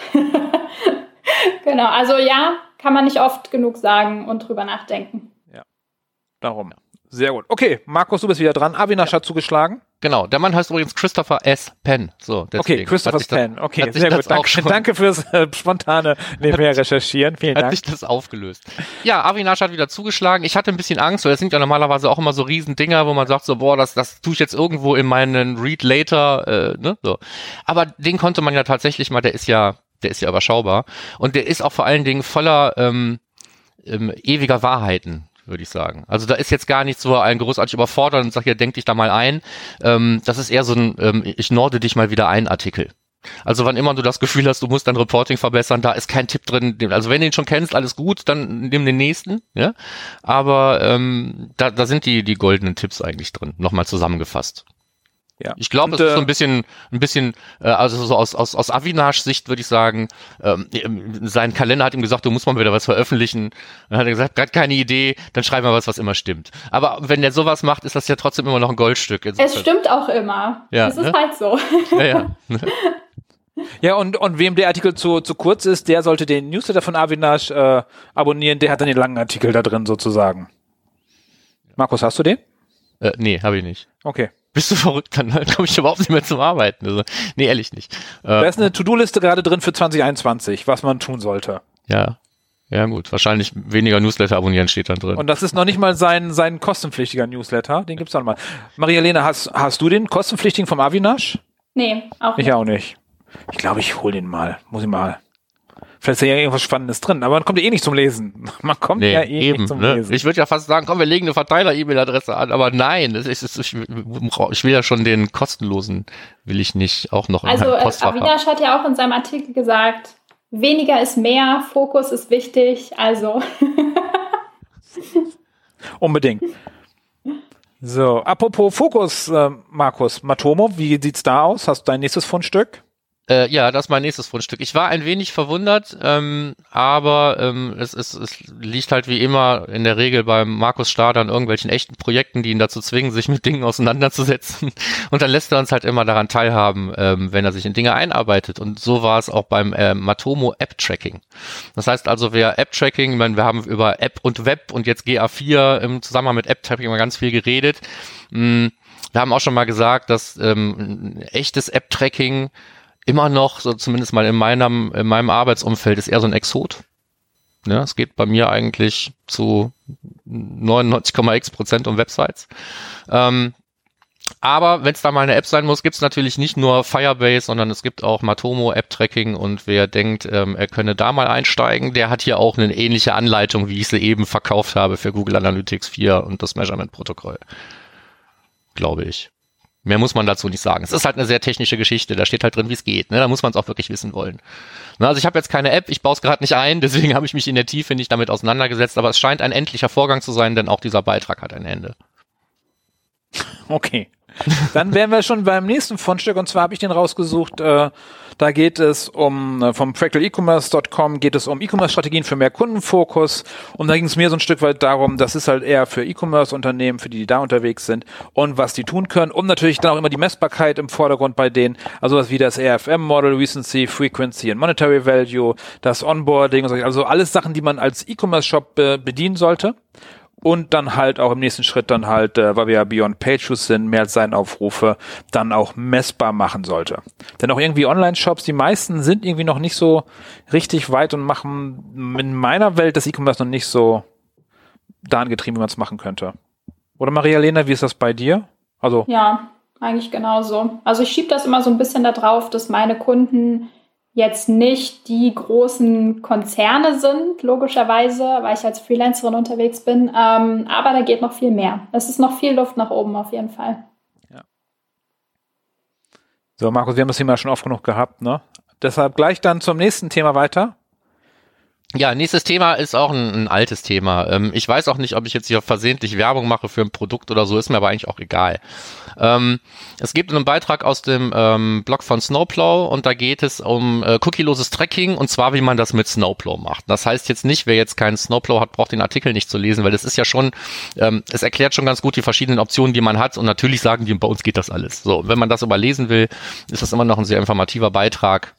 Genau, also ja, kann man nicht oft genug sagen und drüber nachdenken. Ja, darum. Sehr gut. Okay, Markus, du bist wieder dran. Avinash ja. hat zugeschlagen. Genau, der Mann heißt übrigens Christopher S. Penn. So, okay, Christopher S. Penn. Okay, sehr gut. Danke, danke fürs äh, spontane nebenher recherchieren. Vielen Dank. Hat sich das aufgelöst. Ja, Avinash hat wieder zugeschlagen. Ich hatte ein bisschen Angst, weil das sind ja normalerweise auch immer so Riesendinger, wo man sagt so, boah, das, das tue ich jetzt irgendwo in meinen Read Later, äh, ne, so. Aber den konnte man ja tatsächlich mal, der ist ja, der ist ja überschaubar. Und der ist auch vor allen Dingen voller ähm, ähm, ewiger Wahrheiten, würde ich sagen. Also da ist jetzt gar nichts so ein großartig überfordern und sag, ja, denk dich da mal ein. Ähm, das ist eher so ein, ähm, ich norde dich mal wieder ein Artikel. Also wann immer du das Gefühl hast, du musst dein Reporting verbessern, da ist kein Tipp drin. Also wenn du ihn schon kennst, alles gut, dann nimm den nächsten. Ja, aber ähm, da, da sind die die goldenen Tipps eigentlich drin, nochmal zusammengefasst. Ja. Ich glaube, es ist so ein bisschen, ein bisschen, äh, also so aus aus aus Avinash Sicht würde ich sagen, ähm, sein Kalender hat ihm gesagt, du musst mal wieder was veröffentlichen. Dann hat er gesagt, gerade keine Idee, dann schreib mal was, was immer stimmt. Aber wenn der sowas macht, ist das ja trotzdem immer noch ein Goldstück. Insofern. Es stimmt auch immer. Ja, das ist ne? halt so. Ja, ja. Ja, und, und wem der Artikel zu, zu kurz ist, der sollte den Newsletter von Avinash äh, abonnieren, der hat dann den langen Artikel da drin sozusagen. Markus, hast du den? Äh, nee, habe ich nicht. Okay. Bist du verrückt? Dann komme ich überhaupt nicht mehr zum Arbeiten. Also, nee, ehrlich nicht. Äh, da ist eine To-Do-Liste gerade drin für zwanzig einundzwanzig, was man tun sollte. Ja, ja gut. Wahrscheinlich weniger Newsletter abonnieren steht dann drin. Und das ist noch nicht mal sein, sein kostenpflichtiger Newsletter. Den gibt's auch noch mal. Maria-Lena, hast, hast du den kostenpflichtigen vom Avinash? Nee, auch nicht. Ich auch nicht. Ich glaube, ich hole den mal. Muss ich mal. Vielleicht ist ja irgendwas Spannendes drin, aber man kommt ja eh nicht zum Lesen. Man kommt nee, ja eh eben, nicht zum ne? Lesen. Ich würde ja fast sagen, komm, wir legen eine Verteiler-E-Mail-Adresse an, aber nein, das ist, das ist, ich will ja schon den kostenlosen, will ich nicht auch noch also, in Postfach haben. Also Avinash hat ja auch in seinem Artikel gesagt, weniger ist mehr, Fokus ist wichtig, also. Unbedingt. So, apropos Fokus, äh, Markus, Matomo, wie sieht's da aus? Hast du dein nächstes Fundstück? Äh, ja, das ist mein nächstes Fundstück. Ich war ein wenig verwundert, ähm, aber ähm, es, es, es liegt halt wie immer in der Regel beim Markus Stade an irgendwelchen echten Projekten, die ihn dazu zwingen, sich mit Dingen auseinanderzusetzen. Und dann lässt er uns halt immer daran teilhaben, ähm, wenn er sich in Dinge einarbeitet. Und so war es auch beim äh, Matomo App Tracking. Das heißt also, wer App Tracking, ich meine, wir haben über App und Web und jetzt G A vier im Zusammenhang mit App Tracking mal ganz viel geredet. Mh, wir haben auch schon mal gesagt, dass ähm, echtes App Tracking immer noch, so zumindest mal in meinem, in meinem Arbeitsumfeld, ist eher so ein Exot. Ja, es geht bei mir eigentlich zu neunundneunzig Komma x Prozent um Websites. Ähm, aber wenn es da mal eine App sein muss, gibt es natürlich nicht nur Firebase, sondern es gibt auch Matomo App Tracking, und wer denkt, ähm, er könne da mal einsteigen, der hat hier auch eine ähnliche Anleitung, wie ich sie eben verkauft habe für Google Analytics vier und das Measurement-Protokoll. Glaube ich. Mehr muss man dazu nicht sagen. Es ist halt eine sehr technische Geschichte, da steht halt drin, wie es geht. Ne? Da muss man es auch wirklich wissen wollen. Na, also ich habe jetzt keine App, ich baue es gerade nicht ein, deswegen habe ich mich in der Tiefe nicht damit auseinandergesetzt, aber es scheint ein endlicher Vorgang zu sein, denn auch dieser Beitrag hat ein Ende. Okay. Dann wären wir schon beim nächsten Fundstück, und zwar habe ich den rausgesucht, äh, da geht es um, äh, vom fractal e commerce Punkt com geht es um E-Commerce-Strategien für mehr Kundenfokus, und da ging es mir so ein Stück weit darum, das ist halt eher für E-Commerce-Unternehmen, für die, die da unterwegs sind und was die tun können, und natürlich dann auch immer die Messbarkeit im Vordergrund bei denen, also was wie das R F M-Model, Recency, Frequency und Monetary Value, das Onboarding und so, also alles Sachen, die man als E-Commerce-Shop äh, bedienen sollte. und dann halt auch im nächsten Schritt dann halt, äh, weil wir ja Beyond Page Views sind, mehr als Seitenaufrufe dann auch messbar machen sollte. Denn auch irgendwie Online-Shops, die meisten sind irgendwie noch nicht so richtig weit und machen in meiner Welt das E-Commerce noch nicht so dahin getrieben, wie man es machen könnte. Oder Maria-Lena, wie ist das bei dir? Also ja, eigentlich genauso. Also ich schiebe das immer so ein bisschen da drauf, dass meine Kunden jetzt nicht die großen Konzerne sind, logischerweise, weil ich als Freelancerin unterwegs bin. Ähm, aber da geht noch viel mehr. Es ist noch viel Luft nach oben auf jeden Fall. Ja. So, Markus, wir haben das Thema schon oft genug gehabt, ne? Deshalb gleich dann zum nächsten Thema weiter. Ja, nächstes Thema ist auch ein, ein altes Thema. Ähm, ich weiß auch nicht, ob ich jetzt hier versehentlich Werbung mache für ein Produkt oder so, ist mir aber eigentlich auch egal. Ähm, es gibt einen Beitrag aus dem ähm, Blog von Snowplow und da geht es um äh, cookieloses Tracking und zwar, wie man das mit Snowplow macht. Das heißt jetzt nicht, wer jetzt keinen Snowplow hat, braucht den Artikel nicht zu lesen, weil das ist ja schon, ähm, es erklärt schon ganz gut die verschiedenen Optionen, die man hat und natürlich sagen die, bei uns geht das alles. So, wenn man das aber lesen will, ist das immer noch ein sehr informativer Beitrag.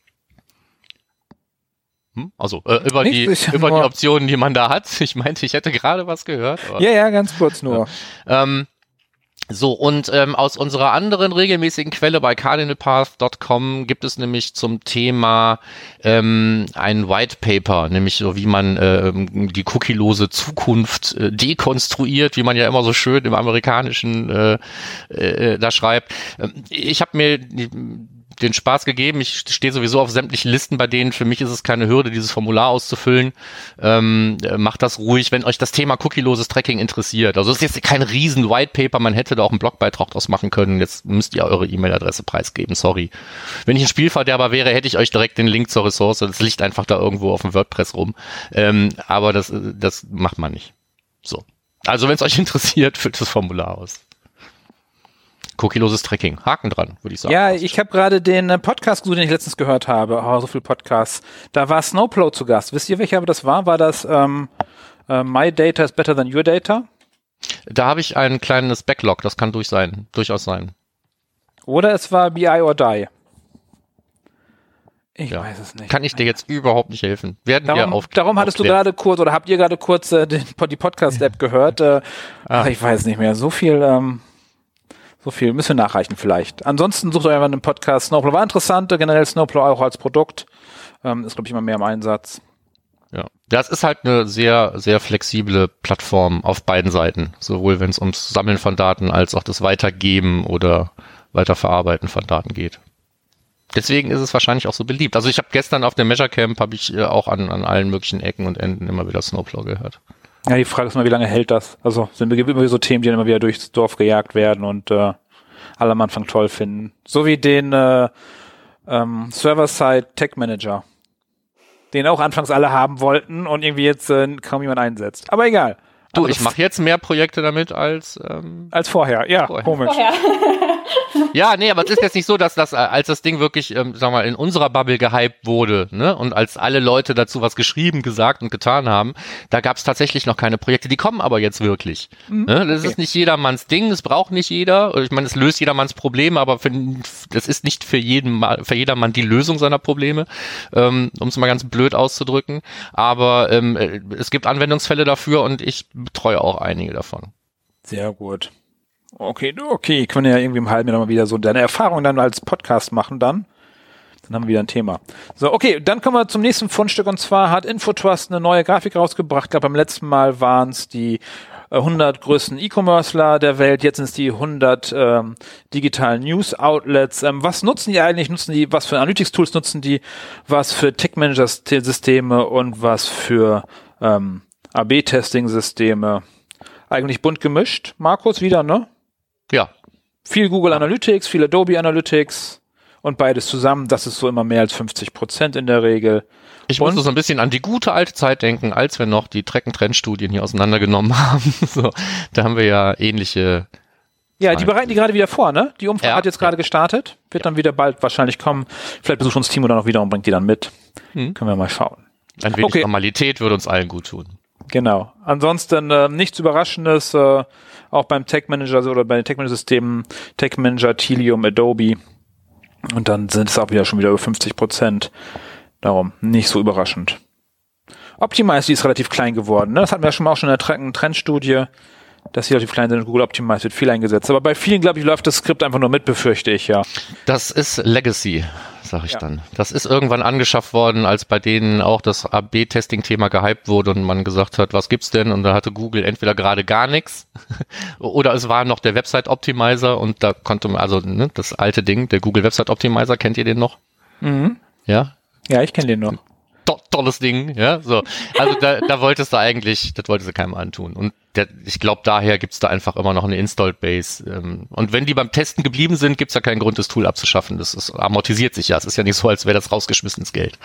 Also äh, über die über die Optionen, die man da hat. Ich meinte, ich hätte gerade was gehört. Aber, ja, ja, ganz kurz nur. Ja. Ähm, so, und ähm, aus unserer anderen regelmäßigen Quelle bei cardinal path Punkt com gibt es nämlich zum Thema ähm, ein White Paper, nämlich so wie man ähm, die cookielose Zukunft äh, dekonstruiert, wie man ja immer so schön im Amerikanischen äh, äh, da schreibt. Ich habe mir die, den Spaß gegeben. Ich stehe sowieso auf sämtlichen Listen, bei denen für mich ist es keine Hürde, dieses Formular auszufüllen. Ähm, macht das ruhig, wenn euch das Thema cookieloses Tracking interessiert. Also es ist jetzt kein riesen White Paper, man hätte da auch einen Blogbeitrag draus machen können. Jetzt müsst ihr eure E-Mail-Adresse preisgeben, sorry. Wenn ich ein Spielverderber wäre, hätte ich euch direkt den Link zur Ressource. Das liegt einfach da irgendwo auf dem WordPress rum. Ähm, aber das, das macht man nicht. So. Also wenn es euch interessiert, füllt das Formular aus. Cookieloses Tracking. Haken dran, würde ich sagen. Ja, ich habe gerade den äh, Podcast gesucht, den ich letztens gehört habe. Oh, so viel Podcasts. Da war Snowplow zu Gast. Wisst ihr, welcher das war? War das ähm, äh, My Data is Better Than Your Data? Da habe ich ein kleines Backlog. Das kann durch sein, durchaus sein. Oder es war B I or Die. Ich ja. weiß es nicht. Kann ich dir jetzt überhaupt nicht helfen. Werden darum, wir auf, darum hattest aufklären. Du gerade kurz, oder habt ihr gerade kurz äh, den, die Podcast-App gehört? Äh, ah. Ich weiß nicht mehr. So viel... Ähm, So viel müssen wir nachreichen vielleicht. Ansonsten sucht euch einfach einen Podcast. Snowplow war interessant, generell Snowplow auch als Produkt. Ähm, ist, glaube ich, immer mehr im Einsatz. Ja, das ist halt eine sehr, sehr flexible Plattform auf beiden Seiten. Sowohl wenn es ums Sammeln von Daten als auch das Weitergeben oder Weiterverarbeiten von Daten geht. Deswegen ist es wahrscheinlich auch so beliebt. Also ich habe gestern auf dem Measure Camp habe ich äh, auch an, an allen möglichen Ecken und Enden immer wieder Snowplow gehört. Ja, die Frage ist mal, wie lange hält das? Also sind wir immer so Themen, die dann immer wieder durchs Dorf gejagt werden und äh, alle am Anfang toll finden. So wie den äh, ähm, Server-Side Tech Manager, den auch anfangs alle haben wollten und irgendwie jetzt äh, kaum jemand einsetzt. Aber egal. Du, also ich mache jetzt mehr Projekte damit als ähm, als vorher. Ja, vorher. Komisch. Vorher. Ja, nee, aber es ist jetzt nicht so, dass das, als das Ding wirklich, ähm, sag mal, in unserer Bubble gehypt wurde, ne, und als alle Leute dazu was geschrieben, gesagt und getan haben, da gab es tatsächlich noch keine Projekte. Die kommen aber jetzt wirklich. Mhm. Ne? Das okay. ist nicht jedermanns Ding, das braucht nicht jeder. Ich meine, es löst jedermanns Probleme, aber für, das ist nicht für jeden, für jedermann die Lösung seiner Probleme, ähm, um es mal ganz blöd auszudrücken. Aber ähm, es gibt Anwendungsfälle dafür und ich betreue auch einige davon. Sehr gut. Okay, okay, können wir ja irgendwie im halben Jahr mal wieder so deine Erfahrung dann als Podcast machen dann. Dann haben wir wieder ein Thema. So, okay, dann kommen wir zum nächsten Fundstück und zwar hat Infotrust eine neue Grafik rausgebracht. Ich glaube, beim letzten Mal waren es die äh, hundert größten E-Commercer der Welt, jetzt sind es die hundert ähm, digitalen News-Outlets. Ähm, was nutzen die eigentlich? Nutzen die, was für Analytics-Tools nutzen die? Was für Tech-Manager-Systeme und was für ähm, A B-Testing-Systeme? Eigentlich bunt gemischt. Markus, wieder, ne? Ja. Viel Google Analytics, viel Adobe Analytics und beides zusammen. Das ist so immer mehr als fünfzig Prozent in der Regel. Ich musste so ein bisschen an die gute alte Zeit denken, als wir noch die Track-and-Trend-Studien hier auseinandergenommen haben. So, da haben wir ja ähnliche... Ja, die bereiten die gerade wieder vor, ne? Die Umfrage ja, hat jetzt gerade ja. gestartet. Wird ja. dann wieder bald wahrscheinlich kommen. Vielleicht besucht uns Timo dann noch wieder und bringt die dann mit. Hm. Können wir mal schauen. Ein wenig okay. Normalität würde uns allen gut tun. Genau. Ansonsten äh, nichts Überraschendes, äh, auch beim Tech Manager oder bei den Tech Manager Systemen, Tech Manager, Tilium, Adobe. Und dann sind es auch wieder schon wieder über fünfzig Prozent. Darum nicht so überraschend. Optimize, die ist relativ klein geworden. Ne? Das hatten wir ja schon mal auch schon in der Trendstudie, dass die relativ klein sind und Google Optimize wird viel eingesetzt. Aber bei vielen, glaube ich, läuft das Skript einfach nur mit, befürchte ich, ja. Das ist Legacy, sag ich ja. dann. Das ist irgendwann angeschafft worden, als bei denen auch das A B Testing-Thema gehypt wurde und man gesagt hat, was gibt's denn? Und da hatte Google entweder gerade gar nichts oder es war noch der Website Optimizer und da konnte man, also ne, das alte Ding, der Google Website Optimizer, kennt ihr den noch? Mhm. Ja? Ja, ich kenne den noch. To- tolles Ding, ja, so. Also da, da wolltest du eigentlich, das wolltest du keinem antun. Und der, ich glaube, daher gibt's da einfach immer noch eine Installed Base. Ähm, und wenn die beim Testen geblieben sind, gibt's ja keinen Grund, das Tool abzuschaffen. Das ist, amortisiert sich ja. Es ist ja nicht so, als wäre das rausgeschmissenes Geld.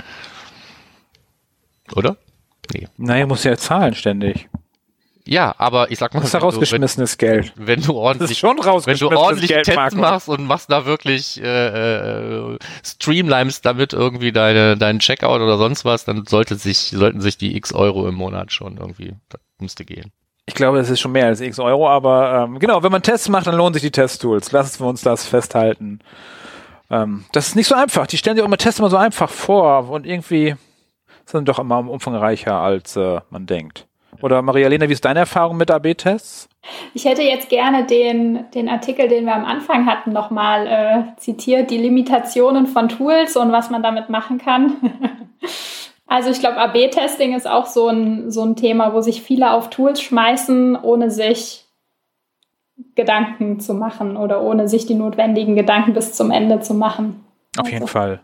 Oder? Nee. Naja, muss ja zahlen ständig. Ja, aber ich sag mal, das ist ja rausgeschmissenes wenn, Geld. Wenn du ordentlich, das ist schon wenn du ordentlich Geld, Tests Marco. machst und machst da wirklich äh, streamlinest damit irgendwie deine deinen Checkout oder sonst was, dann sollte sich sollten sich die X Euro im Monat schon irgendwie, das müsste gehen. Ich glaube, das ist schon mehr als X Euro, aber ähm, genau, wenn man Tests macht, dann lohnen sich die Testtools. Lassen wir uns das festhalten. Ähm, das ist nicht so einfach. Die stellen sich auch immer Tests immer so einfach vor und irgendwie sind doch immer umfangreicher, als äh, man denkt. Oder Maria-Lena, wie ist deine Erfahrung mit A B Tests? Ich hätte jetzt gerne den, den Artikel, den wir am Anfang hatten, nochmal äh, zitiert, die Limitationen von Tools und was man damit machen kann. Also ich glaube, A B Testing ist auch so ein, so ein Thema, wo sich viele auf Tools schmeißen, ohne sich Gedanken zu machen oder ohne sich die notwendigen Gedanken bis zum Ende zu machen. Auf also. jeden Fall.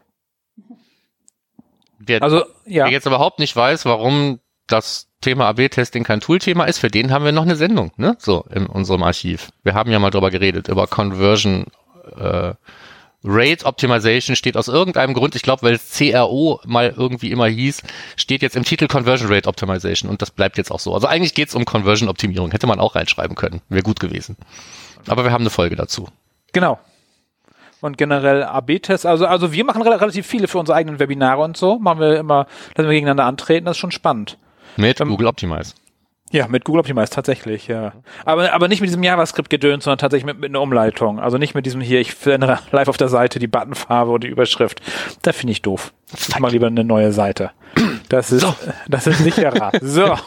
Wer, also, ja. wer jetzt überhaupt nicht weiß, warum das Thema A B Testing kein Tool-Thema ist, für den haben wir noch eine Sendung, ne? So in unserem Archiv. Wir haben ja mal drüber geredet, über Conversion äh, Rate Optimization steht aus irgendeinem Grund, ich glaube, weil es C R O mal irgendwie immer hieß, steht jetzt im Titel Conversion Rate Optimization und das bleibt jetzt auch so. Also eigentlich geht es um Conversion Optimierung, hätte man auch reinschreiben können, wäre gut gewesen. Aber wir haben eine Folge dazu. Genau. Und generell A B Tests, also also wir machen relativ viele für unsere eigenen Webinare und so, machen wir immer, lassen wir gegeneinander antreten, das ist schon spannend. Mit ähm, Google Optimize. Ja, mit Google Optimize tatsächlich, ja. Aber aber nicht mit diesem JavaScript-Gedöns, sondern tatsächlich mit, mit einer Umleitung. Also nicht mit diesem hier, ich verändere live auf der Seite die Buttonfarbe und die Überschrift. Das finde ich doof. Ich mache lieber eine neue Seite. Das ist, so. das ist sicherer. So.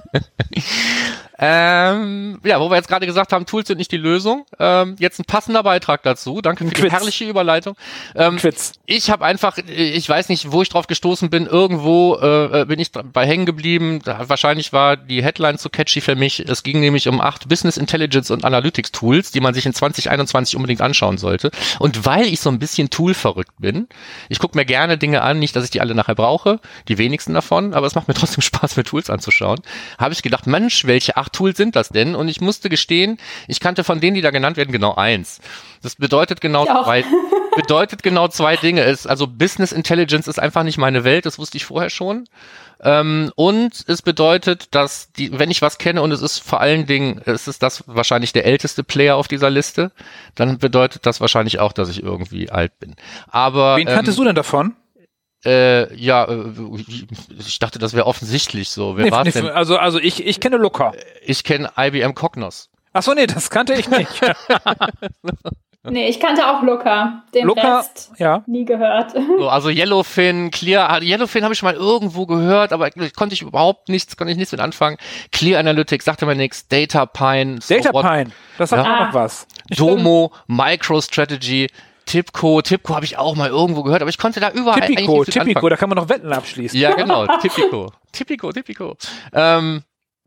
Ähm, ja, wo wir jetzt gerade gesagt haben, Tools sind nicht die Lösung. Ähm, jetzt ein passender Beitrag dazu. Danke für die herrliche Überleitung. Ähm, Quiz. Ich habe einfach, ich weiß nicht, wo ich drauf gestoßen bin. Irgendwo äh, bin ich bei hängen geblieben. Wahrscheinlich war die Headline zu catchy für mich. Es ging nämlich um acht Business Intelligence und Analytics Tools, die man sich in zwanzig einundzwanzig unbedingt anschauen sollte. Und weil ich so ein bisschen Tool-verrückt bin, ich gucke mir gerne Dinge an, nicht, dass ich die alle nachher brauche, die wenigsten davon, aber es macht mir trotzdem Spaß, mir Tools anzuschauen, habe ich gedacht, Mensch, welche acht Tools sind das denn? Und ich musste gestehen, ich kannte von denen, die da genannt werden, genau eins. Das bedeutet genau zwei, bedeutet genau zwei Dinge. Es, also Business Intelligence ist einfach nicht meine Welt, das wusste ich vorher schon. Ähm, und es bedeutet, dass die, wenn ich was kenne und es ist vor allen Dingen, es ist das wahrscheinlich der älteste Player auf dieser Liste, dann bedeutet das wahrscheinlich auch, dass ich irgendwie alt bin. Aber wen kanntest ähm, du denn davon? Äh, ja, äh, ich dachte, das wäre offensichtlich so. Wer nee, war's nee, denn? Also, also ich, ich kenne Looker. Ich kenne I B M Cognos. Ach so, nee, das kannte ich nicht. Nee, ich kannte auch Looker. Den Looker, Rest ja. nie gehört. So, also Yellowfin, Clear, Yellowfin habe ich mal irgendwo gehört, aber konnte ich überhaupt nichts, konnte ich nichts mit anfangen. Clear Analytics sagte mir nichts. DataPine. DataPine, so das sagt ja. auch noch was. Domo, MicroStrategy. Tipco, Tipco habe ich auch mal irgendwo gehört, aber ich konnte da überall Tipico, eigentlich nichts mit Tipico, anfangen. da kann man noch Wetten abschließen. Ja, genau, Tipico, Tipico, Tipico. Ähm,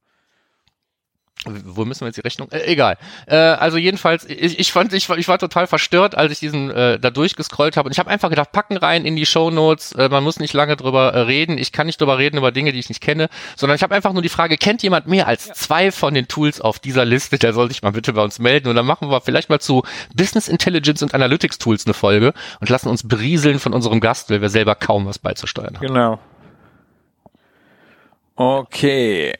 wo müssen wir jetzt die Rechnung? Äh, egal. Äh, also jedenfalls, ich, ich fand, ich war, ich war total verstört, als ich diesen äh, da durchgescrollt habe. Und ich habe einfach gedacht, packen rein in die Shownotes. Äh, man muss nicht lange drüber äh, reden. Ich kann nicht drüber reden über Dinge, die ich nicht kenne, sondern ich habe einfach nur die Frage: Kennt jemand mehr als ja. zwei von den Tools auf dieser Liste? Der soll sich mal bitte bei uns melden. Und dann machen wir vielleicht mal zu Business Intelligence und Analytics Tools eine Folge und lassen uns berieseln von unserem Gast, weil wir selber kaum was beizusteuern haben. Genau. Okay.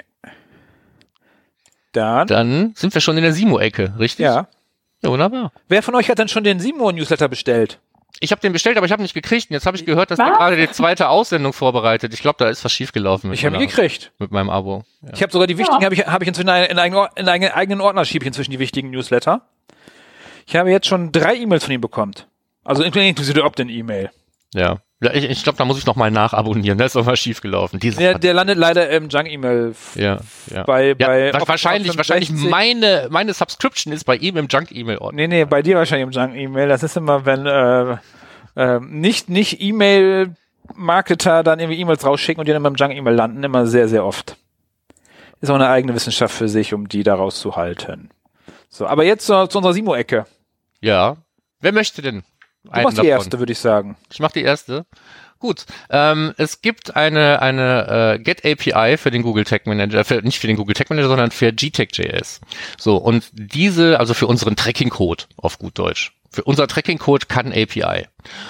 Dann, Dann sind wir schon in der Simo-Ecke, richtig? Ja. Ja, wunderbar. Wer von euch hat denn schon den Simo-Newsletter bestellt? Ich habe den bestellt, aber ich habe nicht gekriegt. Und jetzt habe ich gehört, dass der gerade die zweite Aussendung vorbereitet. Ich glaube, da ist was schiefgelaufen. Ich habe ihn gekriegt. Mit meinem Abo. Ja. Ich habe sogar die wichtigen, ja. habe ich, hab ich inzwischen in einen, in einen eigenen Ordner, schiebe ich inzwischen die wichtigen Newsletter. Ich habe jetzt schon drei E-Mails von ihm bekommen. Also inklusive der Opt-in-E-Mail. Ja. Ja, ich ich glaube, da muss ich noch mal nachabonnieren. Da ist doch mal schief gelaufen. Der, der landet leider im Junk-E-Mail. Ja, ja. Bei, ja, bei wahrscheinlich, wahrscheinlich meine, meine Subscription ist bei ihm im Junk-E-Mail-Ordner. Nee, nee, bei dir wahrscheinlich im Junk-E-Mail. Das ist immer, wenn äh, äh, nicht, nicht E-Mail-Marketer dann irgendwie E-Mails rausschicken und die dann beim Junk-E-Mail landen, immer sehr, sehr oft. Ist auch eine eigene Wissenschaft für sich, um die da rauszuhalten. So, aber jetzt zu, zu unserer Simo-Ecke. Ja. Wer möchte denn? Du machst die erste, würde ich sagen. Ich mach die erste. Gut. Ähm, es gibt eine eine äh, Get A P I für den Google Tag Manager, für, nicht für den Google Tag Manager, sondern für G T A C J S. So, und diese, also für unseren Tracking-Code auf gut Deutsch. Für unser Tracking-Code kann A P I.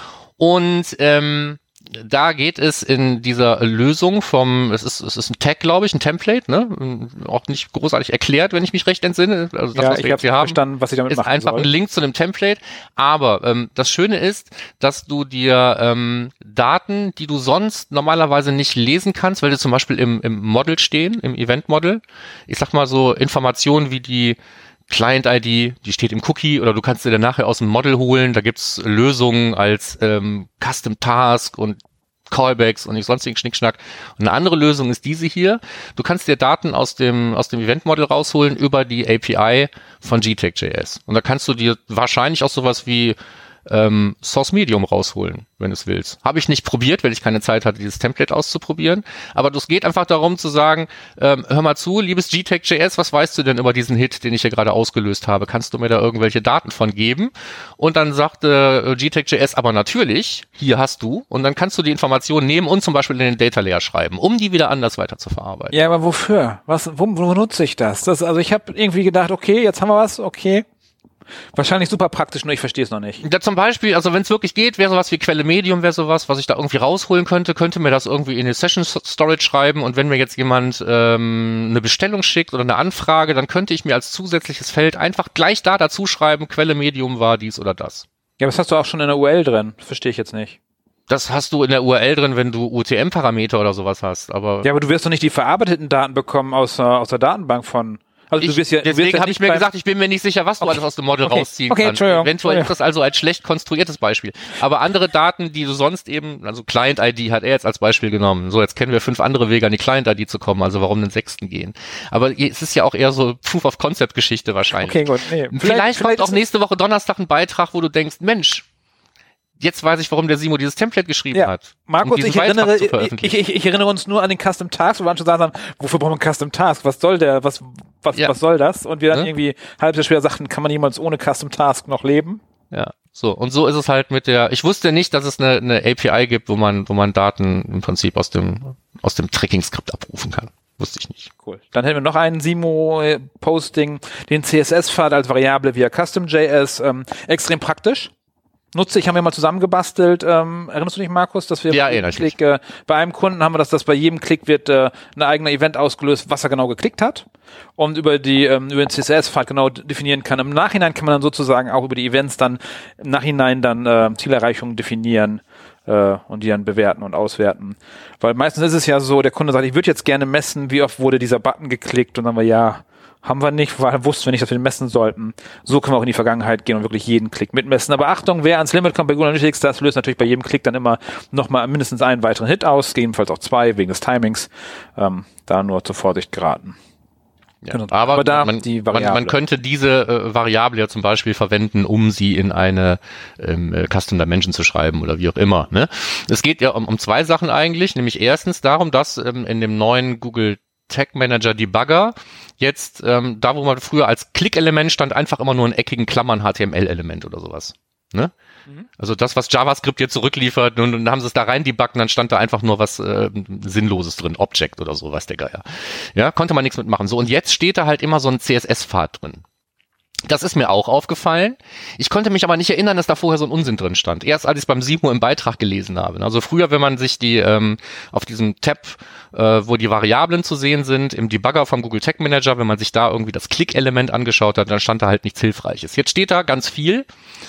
Und ähm, da geht es in dieser Lösung vom, es ist, es ist ein Tag, glaube ich, ein Template, ne? Auch nicht großartig erklärt, wenn ich mich recht entsinne. Also das, ja, was ich wir jetzt hier haben, verstanden, was ich damit ist machen einfach soll. ein Link zu einem Template. Aber ähm, das Schöne ist, dass du dir ähm, Daten, die du sonst normalerweise nicht lesen kannst, weil die zum Beispiel im, im Model stehen, im Event-Model, ich sag mal so Informationen wie die Client-I D, die steht im Cookie, oder du kannst dir dann nachher aus dem Model holen. Da gibt's Lösungen als ähm, Custom Task und Callbacks und nicht sonstigen Schnickschnack. Und eine andere Lösung ist diese hier. Du kannst dir Daten aus dem aus dem Event-Model rausholen über die A P I von G T A C J S. Und da kannst du dir wahrscheinlich auch sowas wie ähm, Source Medium rausholen, wenn du es willst. Habe ich nicht probiert, weil ich keine Zeit hatte, dieses Template auszuprobieren. Aber es geht einfach darum zu sagen, ähm, hör mal zu, liebes G T A C J S, was weißt du denn über diesen Hit, den ich hier gerade ausgelöst habe? Kannst du mir da irgendwelche Daten von geben? Und dann sagte äh, G T A C J S, aber natürlich, hier hast du. Und dann kannst du die Informationen nehmen und zum Beispiel in den Data Layer schreiben, um die wieder anders weiter zu verarbeiten. Ja, aber wofür? Was, wo, wo nutze ich das? das also ich habe irgendwie gedacht, okay, jetzt haben wir was, okay. Wahrscheinlich super praktisch, nur ich verstehe es noch nicht. Ja, zum Beispiel, also wenn es wirklich geht, wäre sowas wie Quelle Medium, wäre sowas, was ich da irgendwie rausholen könnte, könnte mir das irgendwie in eine Session Storage schreiben, und wenn mir jetzt jemand ähm, eine Bestellung schickt oder eine Anfrage, dann könnte ich mir als zusätzliches Feld einfach gleich da dazu schreiben, Quelle Medium war dies oder das. Ja, aber das hast du auch schon in der U R L drin. Verstehe ich jetzt nicht. Das hast du in der U R L drin, wenn du U T M-Parameter oder sowas hast. Aber ja, aber du wirst doch nicht die verarbeiteten Daten bekommen aus, aus der Datenbank von... Also ich, du wirst ja, deswegen ja habe ich mir gesagt, ich bin mir nicht sicher, was du okay. alles aus dem Model okay. rausziehen okay, kannst. Entschuldigung. Eventuell ist das also als schlecht konstruiertes Beispiel. Aber andere Daten, die du sonst eben, also Client-I D hat er jetzt als Beispiel genommen. So, jetzt kennen wir fünf andere Wege, an die Client-I D zu kommen, also warum den sechsten gehen. Aber es ist ja auch eher so Proof-of-Concept-Geschichte wahrscheinlich. Okay, gut. Nee. Vielleicht, vielleicht kommt auch nächste Woche Donnerstag ein Beitrag, wo du denkst, Mensch, jetzt weiß ich, warum der Simo dieses Template geschrieben ja. hat. Markus, um ich, erinnere, ich, ich, ich erinnere uns nur an den Custom Task, wo wir schon sagen, wofür brauchen wir einen Custom Task? Was soll der? Was, was, ja. was soll das? Und wir dann ne? irgendwie halb so schwer sagten, kann man jemals ohne Custom Task noch leben? Ja, so. Und so ist es halt mit der, ich wusste nicht, dass es eine, eine A P I gibt, wo man, wo man Daten im Prinzip aus dem, aus dem Tracking-Skript abrufen kann. Wusste ich nicht. Cool. Dann hätten wir noch einen Simo-Posting, den C S S-Pfad als Variable via Custom.js, ähm, extrem praktisch. Nutze ich, haben wir mal zusammengebastelt. Ähm, erinnerst du dich, Markus, dass wir ja, bei, Klick, äh, bei einem Kunden haben wir das, dass bei jedem Klick wird äh, ein eigener Event ausgelöst, was er genau geklickt hat, und über die ähm, über den C S S-Pfad genau definieren kann. Im Nachhinein kann man dann sozusagen auch über die Events dann im Nachhinein dann äh, Zielerreichungen definieren äh, und die dann bewerten und auswerten. Weil meistens ist es ja so, der Kunde sagt, ich würde jetzt gerne messen, wie oft wurde dieser Button geklickt, und dann haben wir ja Haben wir nicht, weil wussten wir nicht, dass wir den messen sollten. So können wir auch in die Vergangenheit gehen und wirklich jeden Klick mitmessen. Aber Achtung, wer ans Limit kommt bei Google Analytics, das löst natürlich bei jedem Klick dann immer nochmal mindestens einen weiteren Hit aus, gegebenenfalls auch zwei, wegen des Timings. Ähm, da nur zur Vorsicht geraten. Ja, genau. aber aber da man, die man, man könnte diese äh, Variable ja zum Beispiel verwenden, um sie in eine ähm, äh, Custom Dimension zu schreiben oder wie auch immer. Ne? Es geht ja um, um zwei Sachen eigentlich, nämlich erstens darum, dass ähm, in dem neuen Google Tag Manager Debugger jetzt, ähm, da wo man früher als Klick-Element stand, einfach immer nur in eckigen Klammern H T M L-Element oder sowas. Ne? Mhm. Also das, was JavaScript jetzt zurückliefert, und dann haben sie es da rein debuggt, und dann stand da einfach nur was äh, Sinnloses drin, Object oder so, was der Geier. Ja, konnte man nichts mitmachen. So, und jetzt steht da halt immer so ein C S S-Pfad drin. Das ist mir auch aufgefallen. Ich konnte mich aber nicht erinnern, dass da vorher so ein Unsinn drin stand. Erst als ich es beim Simo im Beitrag gelesen habe. Also früher, wenn man sich die ähm, auf diesem Tab, äh, wo die Variablen zu sehen sind, im Debugger vom Google Tag Manager, wenn man sich da irgendwie das Klick-Element angeschaut hat, dann stand da halt nichts Hilfreiches. Jetzt steht da ganz viel.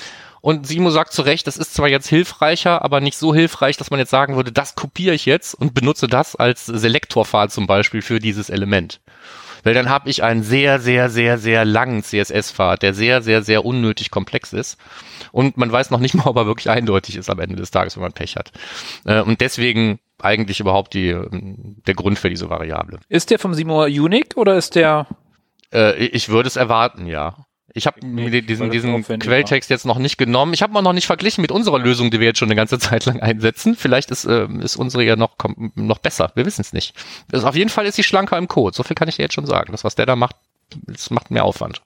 Und Simo sagt zu Recht, das ist zwar jetzt hilfreicher, aber nicht so hilfreich, dass man jetzt sagen würde, das kopiere ich jetzt und benutze das als Selektorpfad zum Beispiel für dieses Element. Weil dann habe ich einen sehr, sehr, sehr, sehr langen C S S-Pfad, der sehr, sehr, sehr unnötig komplex ist. Und man weiß noch nicht mal, ob er wirklich eindeutig ist am Ende des Tages, wenn man Pech hat. Äh, und deswegen eigentlich überhaupt die, der Grund für diese Variable. Ist der vom Seymour unique oder ist der... Äh, ich würde es erwarten, ja. Ich habe Nee, mir diesen, diesen aufwendig Quelltext jetzt noch nicht genommen. Ich habe ihn auch noch nicht verglichen mit unserer Lösung, die wir jetzt schon eine ganze Zeit lang einsetzen. Vielleicht ist, äh, ist unsere ja noch, noch besser. Wir wissen es nicht. Also auf jeden Fall ist sie schlanker im Code. So viel kann ich dir jetzt schon sagen. Das, was der da macht, das macht mehr Aufwand.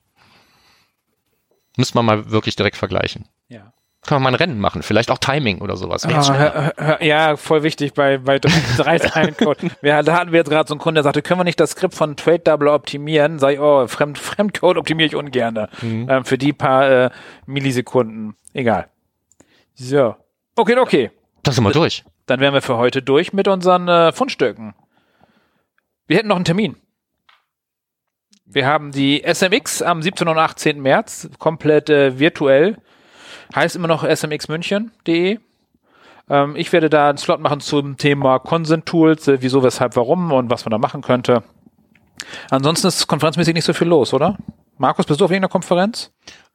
Müssen wir mal wirklich direkt vergleichen. Ja. Können wir mal ein Rennen machen, vielleicht auch Timing oder sowas. Ah, hör, hör, ja, voll wichtig bei, bei drei Zeilen-Code. Ja, da hatten wir jetzt gerade so einen Kunden, der sagte, können wir nicht das Skript von Trade Double optimieren? Sag ich, oh, Fremd, Fremdcode optimiere ich ungern. Mhm. Ähm, für die paar äh, Millisekunden. Egal. So. Okay, okay. Das sind wir durch. Dann wären wir für heute durch mit unseren äh, Fundstücken. Wir hätten noch einen Termin. Wir haben die S M X am siebzehnten und achtzehnten März, komplett äh, virtuell. Heißt immer noch s m x münchen punkt d e. Ähm, ich werde da einen Slot machen zum Thema Consent Tools, äh, wieso, weshalb, warum und was man da machen könnte. Ansonsten ist konferenzmäßig nicht so viel los, oder? Markus, bist du auf irgendeiner Konferenz?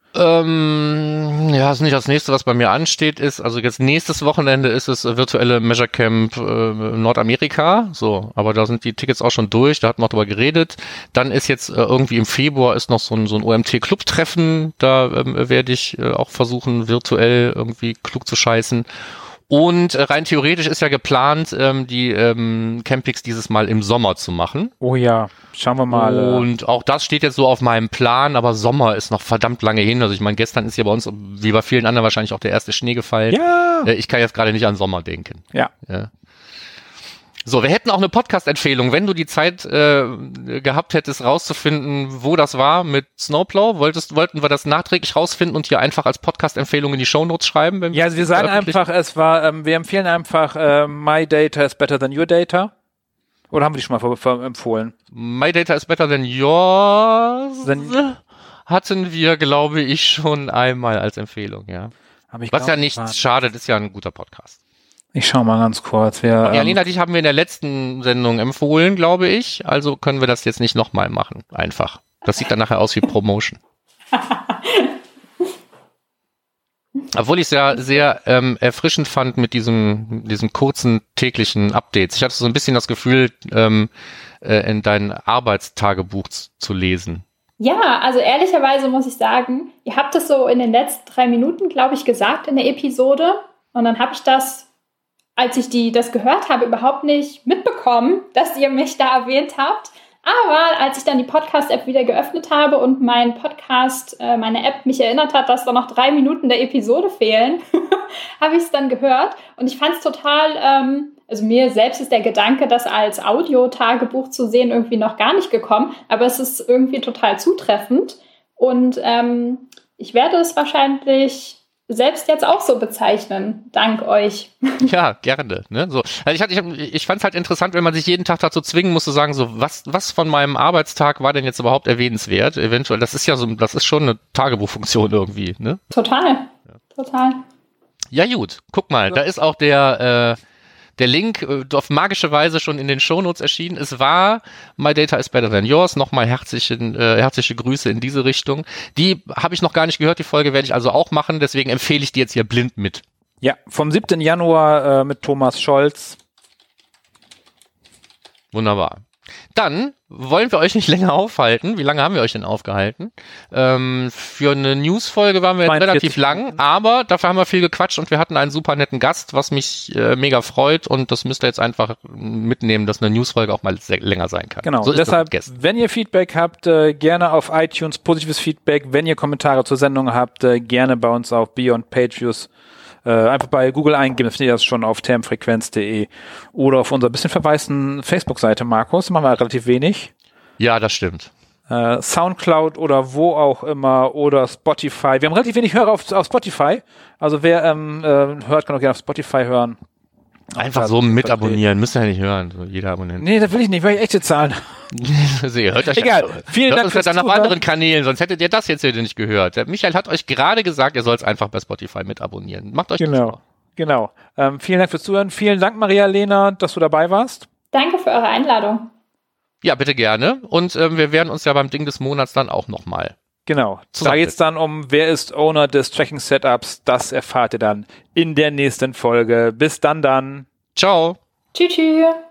Ähm, ja, ist nicht das nächste, was bei mir ansteht, ist, also jetzt nächstes Wochenende ist es äh, virtuelle Measure Camp äh, Nordamerika, so, aber da sind die Tickets auch schon durch, da hatten wir auch drüber geredet. Dann ist jetzt äh, irgendwie im Februar ist noch so ein, so ein O M T-Club-Treffen, da ähm, werde ich äh, auch versuchen, virtuell irgendwie klug zu scheißen. Und äh, rein theoretisch ist ja geplant, ähm, die ähm, Campix dieses Mal im Sommer zu machen. Oh ja, schauen wir mal. Und auch das steht jetzt so auf meinem Plan, aber Sommer ist noch verdammt lange hin. Also ich meine, gestern ist ja bei uns, wie bei vielen anderen, wahrscheinlich auch der erste Schnee gefallen. Ja. Äh, ich kann jetzt gerade nicht an Sommer denken. Ja. ja. So, wir hätten auch eine Podcast-Empfehlung, wenn du die Zeit äh, gehabt hättest, rauszufinden, wo das war mit Snowplow. Wolltest, wollten wir das nachträglich rausfinden und hier einfach als Podcast-Empfehlung in die Shownotes schreiben? Wenn ja, also wir sagen einfach, es war, ähm, wir empfehlen einfach äh, My Data is better than your data. Oder haben wir die schon mal ver- ver- empfohlen? My Data is better than yours Then- hatten wir, glaube ich, schon einmal als Empfehlung, ja. Hab ich Was glaub, ja nichts war- schadet, ist ja ein guter Podcast. Ich schau mal ganz kurz. Wir, Ja, ähm, Lena, dich haben wir in der letzten Sendung empfohlen, glaube ich. Also können wir das jetzt nicht nochmal machen. Einfach. Das sieht dann nachher aus wie Promotion. Obwohl ich es ja sehr ähm, erfrischend fand mit diesem, diesem kurzen täglichen Updates. Ich hatte so ein bisschen das Gefühl, ähm, äh, in dein Arbeitstagebuch z- zu lesen. Ja, also ehrlicherweise muss ich sagen, ihr habt es so in den letzten drei Minuten, glaube ich, gesagt in der Episode. Und dann habe ich das, als ich die, das gehört habe, überhaupt nicht mitbekommen, dass ihr mich da erwähnt habt. Aber als ich dann die Podcast-App wieder geöffnet habe und mein Podcast, äh, meine App mich erinnert hat, dass da noch drei Minuten der Episode fehlen, habe ich es dann gehört. Und ich fand es total, ähm, also mir selbst ist der Gedanke, das als Audio-Tagebuch zu sehen, irgendwie noch gar nicht gekommen. Aber es ist irgendwie total zutreffend. Und ähm, ich werde es wahrscheinlich selbst jetzt auch so bezeichnen, dank euch. Ja, gerne. Ne? So. Also ich, hatte, ich, ich fand es halt interessant, wenn man sich jeden Tag dazu zwingen muss, zu sagen, so was, was von meinem Arbeitstag war denn jetzt überhaupt erwähnenswert? Eventuell, das ist ja so, das ist schon eine Tagebuchfunktion irgendwie, ne? Total, ja. total. Ja gut, guck mal, da ist auch der, äh, der Link äh, auf magische Weise schon in den Shownotes erschienen. Es war My Data is better than yours. Nochmal herzliche, äh, herzliche Grüße in diese Richtung. Die habe ich noch gar nicht gehört, die Folge werde ich also auch machen, deswegen empfehle ich die jetzt hier blind mit. Ja, vom siebten Januar äh, mit Thomas Scholz. Wunderbar. Dann wollen wir euch nicht länger aufhalten. Wie lange haben wir euch denn aufgehalten? Ähm, für eine News-Folge waren wir jetzt relativ lang, aber dafür haben wir viel gequatscht und wir hatten einen super netten Gast, was mich äh, mega freut und das müsst ihr jetzt einfach mitnehmen, dass eine News-Folge auch mal sehr, länger sein kann. Genau, so ist deshalb, das wenn ihr Feedback habt, äh, gerne auf iTunes, positives Feedback. Wenn ihr Kommentare zur Sendung habt, äh, gerne bei uns auf Beyond Pageviews. Äh, einfach bei Google eingeben, findet ihr das schon auf termfrequenz punkt de oder auf unserer bisschen verwaisten Facebook-Seite, Markus. Machen wir relativ wenig. Ja, das stimmt. Äh, Soundcloud oder wo auch immer oder Spotify. Wir haben relativ wenig Hörer auf, auf Spotify. Also wer ähm, äh, hört, kann auch gerne auf Spotify hören. Einfach so mit abonnieren, müsst ihr ja nicht hören, so jeder Abonnent. Nee, das will ich nicht, will ich echte Zahlen. Also ihr hört euch Egal, vielen hört Dank uns fürs dann auf Zuhören. anderen Kanälen, sonst hättet ihr das jetzt hier nicht gehört. Der Michael hat euch gerade gesagt, ihr sollt es einfach bei Spotify mit abonnieren. Macht euch das Genau, vor. genau. Ähm, vielen Dank fürs Zuhören. Vielen Dank, Maria-Lena, dass du dabei warst. Danke für eure Einladung. Ja, bitte gerne. Und ähm, wir werden uns ja beim Ding des Monats dann auch nochmal. Genau. Da geht es dann um, wer ist Owner des Tracking-Setups. Das erfahrt ihr dann in der nächsten Folge. Bis dann dann. Ciao. Tschüss. Tschüss.